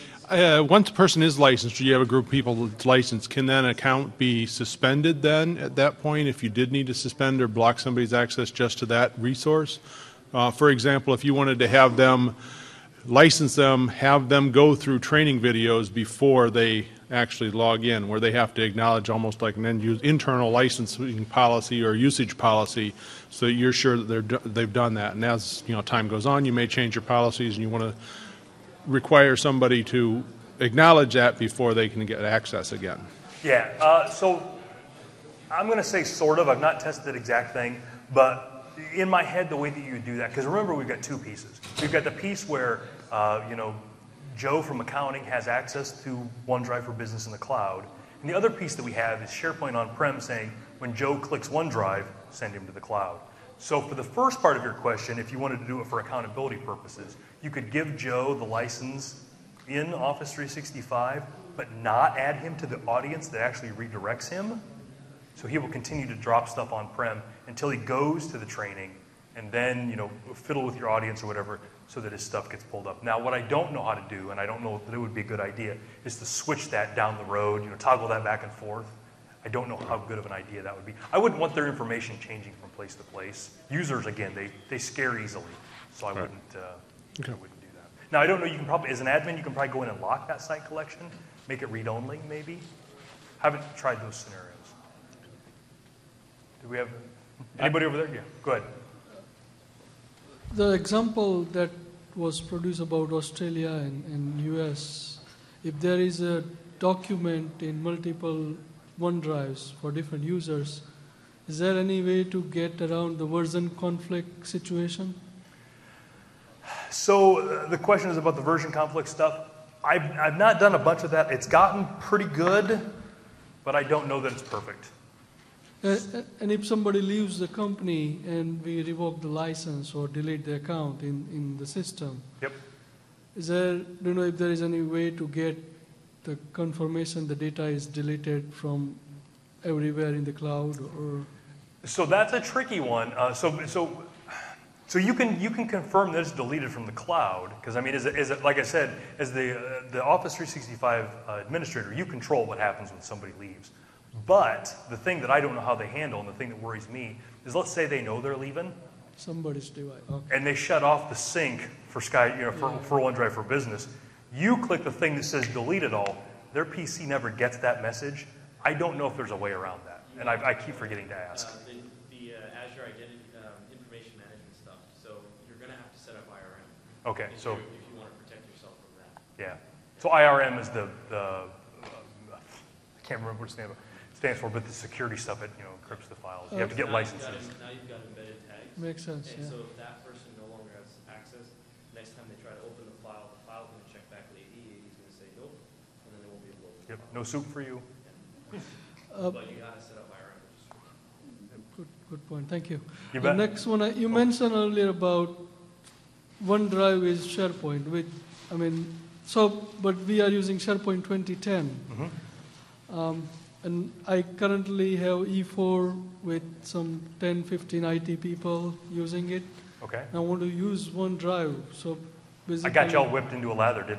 Uh, once a person is licensed, or you have a group of people that's licensed, can that account be suspended then at that point if you did need to suspend or block somebody's access just to that resource? Uh, for example, if you wanted to have them license them, have them go through training videos before they actually log in, where they have to acknowledge almost like an end use, internal licensing policy or usage policy, so that you're sure that they're, they've done that. And as you know, time goes on, you may change your policies, and you want to require somebody to acknowledge that before they can get access again. Yeah, uh, so I'm going to say sort of. I've not tested the exact thing, but in my head, the way that you would do that, because remember, we've got two pieces. We've got the piece where, uh, you know, Joe from accounting has access to OneDrive for Business in the cloud. And the other piece that we have is SharePoint on-prem saying, when Joe clicks OneDrive, send him to the cloud. So for the first part of your question, if you wanted to do it for accountability purposes, you could give Joe the license in Office three sixty-five, but not add him to the audience that actually redirects him. So he will continue to drop stuff on-prem until he goes to the training, and then, you know, fiddle with your audience or whatever so that his stuff gets pulled up. Now, what I don't know how to do, and I don't know that it would be a good idea, is to switch that down the road, you know, toggle that back and forth. I don't know how good of an idea that would be. I wouldn't want their information changing from place to place. Users, again, they, they scare easily, so I wouldn't, uh, Okay. I wouldn't do that. Now, I don't know, you can probably, as an admin, you can probably go in and lock that site collection, make it read-only, maybe. Haven't tried those scenarios. Do we have anybody over there? Yeah, go ahead. The example that was produced about Australia and, and U S, if there is a document in multiple OneDrives for different users, is there any way to get around the version conflict situation? So uh, the question is about the version conflict stuff. I've, I've not done a bunch of that. It's gotten pretty good, but I don't know that it's perfect. Uh, and if somebody leaves the company and we revoke the license or delete the account in, in the system, yep. Is there, do you know if there is any way to get the confirmation the data is deleted from everywhere in the cloud? Or so that's a tricky one. Uh, so so so you can you can confirm that it's deleted from the cloud, because I mean, is it, is it like I said, as the uh, the Office three sixty-five uh, administrator, you control what happens when somebody leaves. But the thing that I don't know how they handle, and the thing that worries me, is let's say they know they're leaving, somebody's device, okay. and they shut off the sync for Sky, you know, for, for OneDrive for Business. You click the thing that says delete it all. Their P C never gets that message. I don't know if there's a way around that, and I, I keep forgetting to ask. Uh, the the uh, Azure Identity um, Information Management stuff. So you're going to have to set up I R M. Okay, if so you, if you want to protect yourself from that. Yeah, so I R M is the the uh, I can't remember what it stands for. Stands for, but the security stuff, it you know encrypts the files. You have to get now licenses. You've got, now you've got embedded tags. Makes sense, And yeah. so if that person no longer has access, next time they try to open the file, the file's going to check back with A D. A D's going to say nope, and then they won't be able to open Yep, the file. no soup for you. Uh, but you got to set up I R M. Good, good point. Thank you. You the bet. next one, uh, you mentioned earlier about OneDrive is SharePoint. With, I mean, so but we are using SharePoint twenty ten. Mm-hmm. Um, and I currently have E four with some ten, fifteen I T people using it. Okay. I want to use OneDrive. So I basically, got y'all whipped into a lather, didn't I?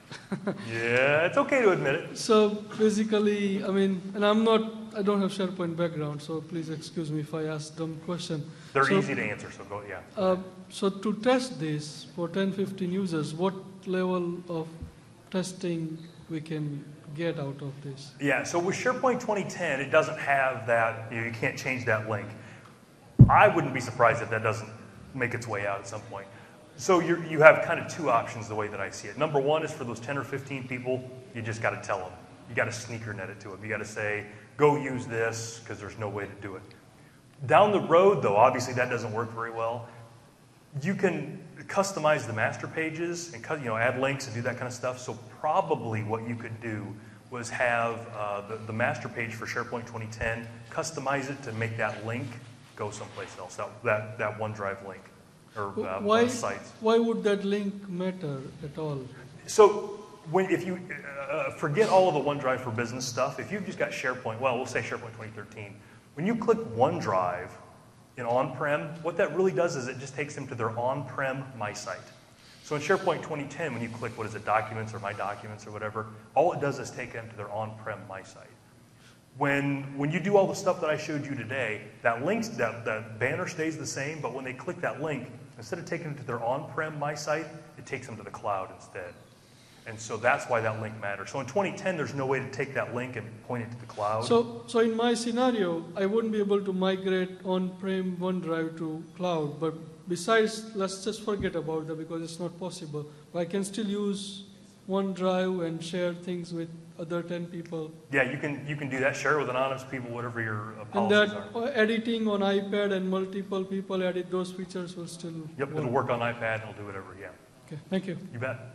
Yeah, it's okay to admit it. So basically, I mean, and I'm not, I don't have SharePoint background, so please excuse me if I ask dumb question. They're so, easy to answer, so go, yeah. Uh, so to test this for ten, fifteen users, what level of testing we can get out of this? Yeah, so with SharePoint twenty ten, it doesn't have that, you know, you can't change that link. I wouldn't be surprised if that doesn't make its way out at some point. So you're, you have kind of two options the way that I see it. Number one is for those ten or fifteen people, you just got to tell them. You got to sneaker net it to them. You got to say, go use this, because there's no way to do it. Down the road, though, obviously that doesn't work very well. You can customize the master pages and you know, add links and do that kind of stuff. So probably what you could do was have uh, the, the master page for SharePoint twenty ten, customize it to make that link go someplace else, that, that, that OneDrive link. Or uh, why, sites. Why would that link matter at all? So when, if you uh, forget all of the OneDrive for Business stuff, if you've just got SharePoint, well, we'll say SharePoint twenty thirteen, when you click OneDrive in on-prem, what that really does is it just takes them to their on-prem My Site. So in SharePoint twenty ten, when you click, what is it, Documents or My Documents or whatever, all it does is take them to their on-prem My Site. When, when you do all the stuff that I showed you today, that link, that, that banner stays the same, but when they click that link, instead of taking them to their on-prem My Site, it takes them to the cloud instead. And so that's why that link matters. So in twenty ten, there's no way to take that link and point it to the cloud. So, so in my scenario, I wouldn't be able to migrate on-prem OneDrive to cloud, but besides, let's just forget about that because it's not possible. But I can still use OneDrive and share things with other ten people. Yeah, you can you can do that. Share it with anonymous people, whatever your uh, And policies that are. uh, editing on iPad and multiple people edit those features will still Yep, work. it'll work on iPad. It'll do whatever. Yeah. Okay, thank you. You bet.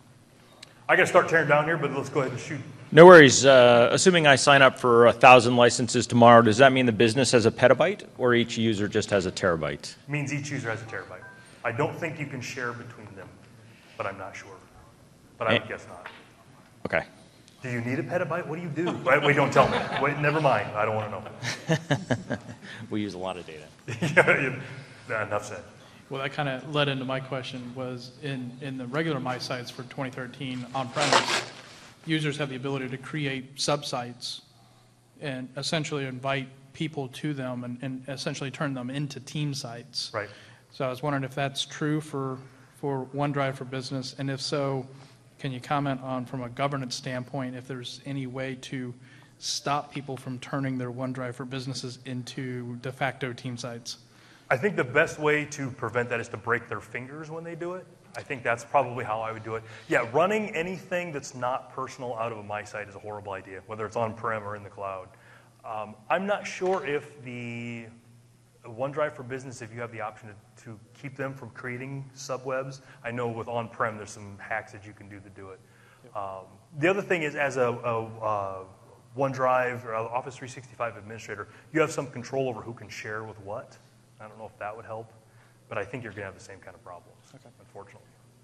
I got to start tearing down here, but let's go ahead and shoot. No worries. Uh, assuming I sign up for a thousand licenses tomorrow, does that mean the business has a petabyte, or each user just has a terabyte? Means each user has a terabyte. I don't think you can share between them, but I'm not sure. But I would Eh. guess not. Okay. Do you need a petabyte? What do you do? Wait, wait don't tell me. Wait, never mind. I don't want to know. We use a lot of data. Yeah, yeah, enough said. Well, that kind of led into my question was in, in the regular My Sites for twenty thirteen on-premise, users have the ability to create subsites and essentially invite people to them and, and essentially turn them into team sites. Right. So I was wondering if that's true for, for OneDrive for Business, and if so, can you comment on, from a governance standpoint, if there's any way to stop people from turning their OneDrive for Businesses into de facto team sites? I think the best way to prevent that is to break their fingers when they do it. I think that's probably how I would do it. Yeah, running anything that's not personal out of a My Site is a horrible idea, whether it's on-prem or in the cloud. Um, I'm not sure if the OneDrive for Business, if you have the option to, to keep them from creating subwebs. I know with on-prem, there's some hacks that you can do to do it. Um, the other thing is, as a, a uh, OneDrive or Office three sixty-five administrator, you have some control over who can share with what. I don't know if that would help, but I think you're going to have the same kind of problems, okay. Unfortunately.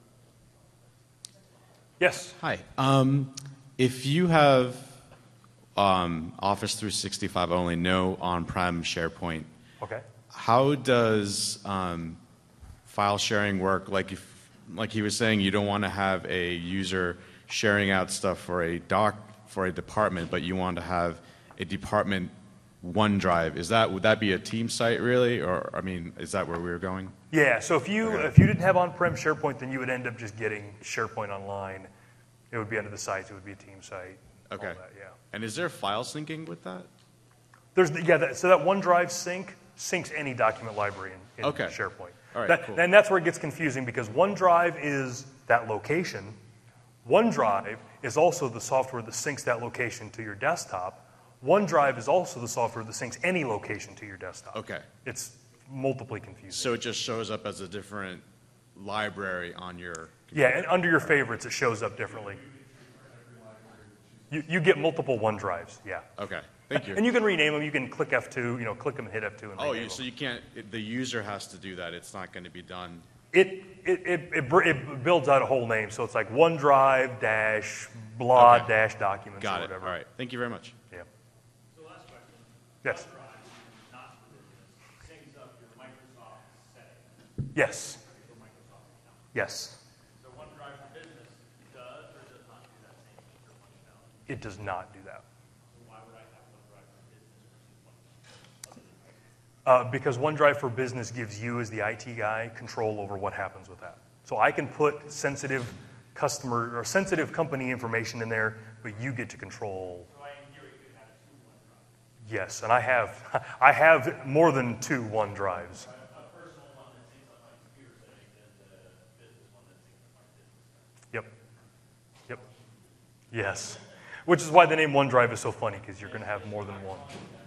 Yes? Hi. Um, if you have um, Office three sixty-five only, no on-prem SharePoint, okay. How does um, file sharing work? Like, if, like he was saying, you don't want to have a user sharing out stuff for a doc for a department, but you want to have a department OneDrive. Is that, would that be a team site really, or I mean, is that where we were going? Yeah. So if you okay. if you didn't have on-prem SharePoint, then you would end up just getting SharePoint Online. It would be under the sites. It would be a team site. Okay. All that, yeah. And is there file syncing with that? There's the, yeah. That, so that OneDrive sync syncs any document library in, in okay. SharePoint. All right. That, cool. And that's where it gets confusing because OneDrive is that location. OneDrive is also the software that syncs that location to your desktop. OneDrive is also the software that syncs any location to your desktop. Okay. It's multiply confusing. So it just shows up as a different library on your computer. Yeah, and under your favorites, it shows up differently. You, you get multiple OneDrives, yeah. Okay, thank you. And you can rename them. You can click F two, you know, click them and hit F two. And oh, rename you, so them. you can't, it, the user has to do that. It's not going to be done. It, it, it, it, br- it builds out a whole name. So it's like OneDrive dash blah Okay. dash documents Got or it. whatever. All right. Thank you very much. Yeah. So last question. Yes. OneDrive, not for business, syncs up your Microsoft setting. Yes. Your Microsoft account. Yes. So OneDrive for business does or does It does not do that. Uh, because OneDrive for Business gives you, as the I T guy, control over what happens with that. So I can put sensitive customer or sensitive company information in there, but you get to control. So I, in theory, could have two OneDrives. Yes, and I have, I have more than two OneDrives. Yep. Yep. Yes. Which is why the name OneDrive is so funny, because you're going to have more than one.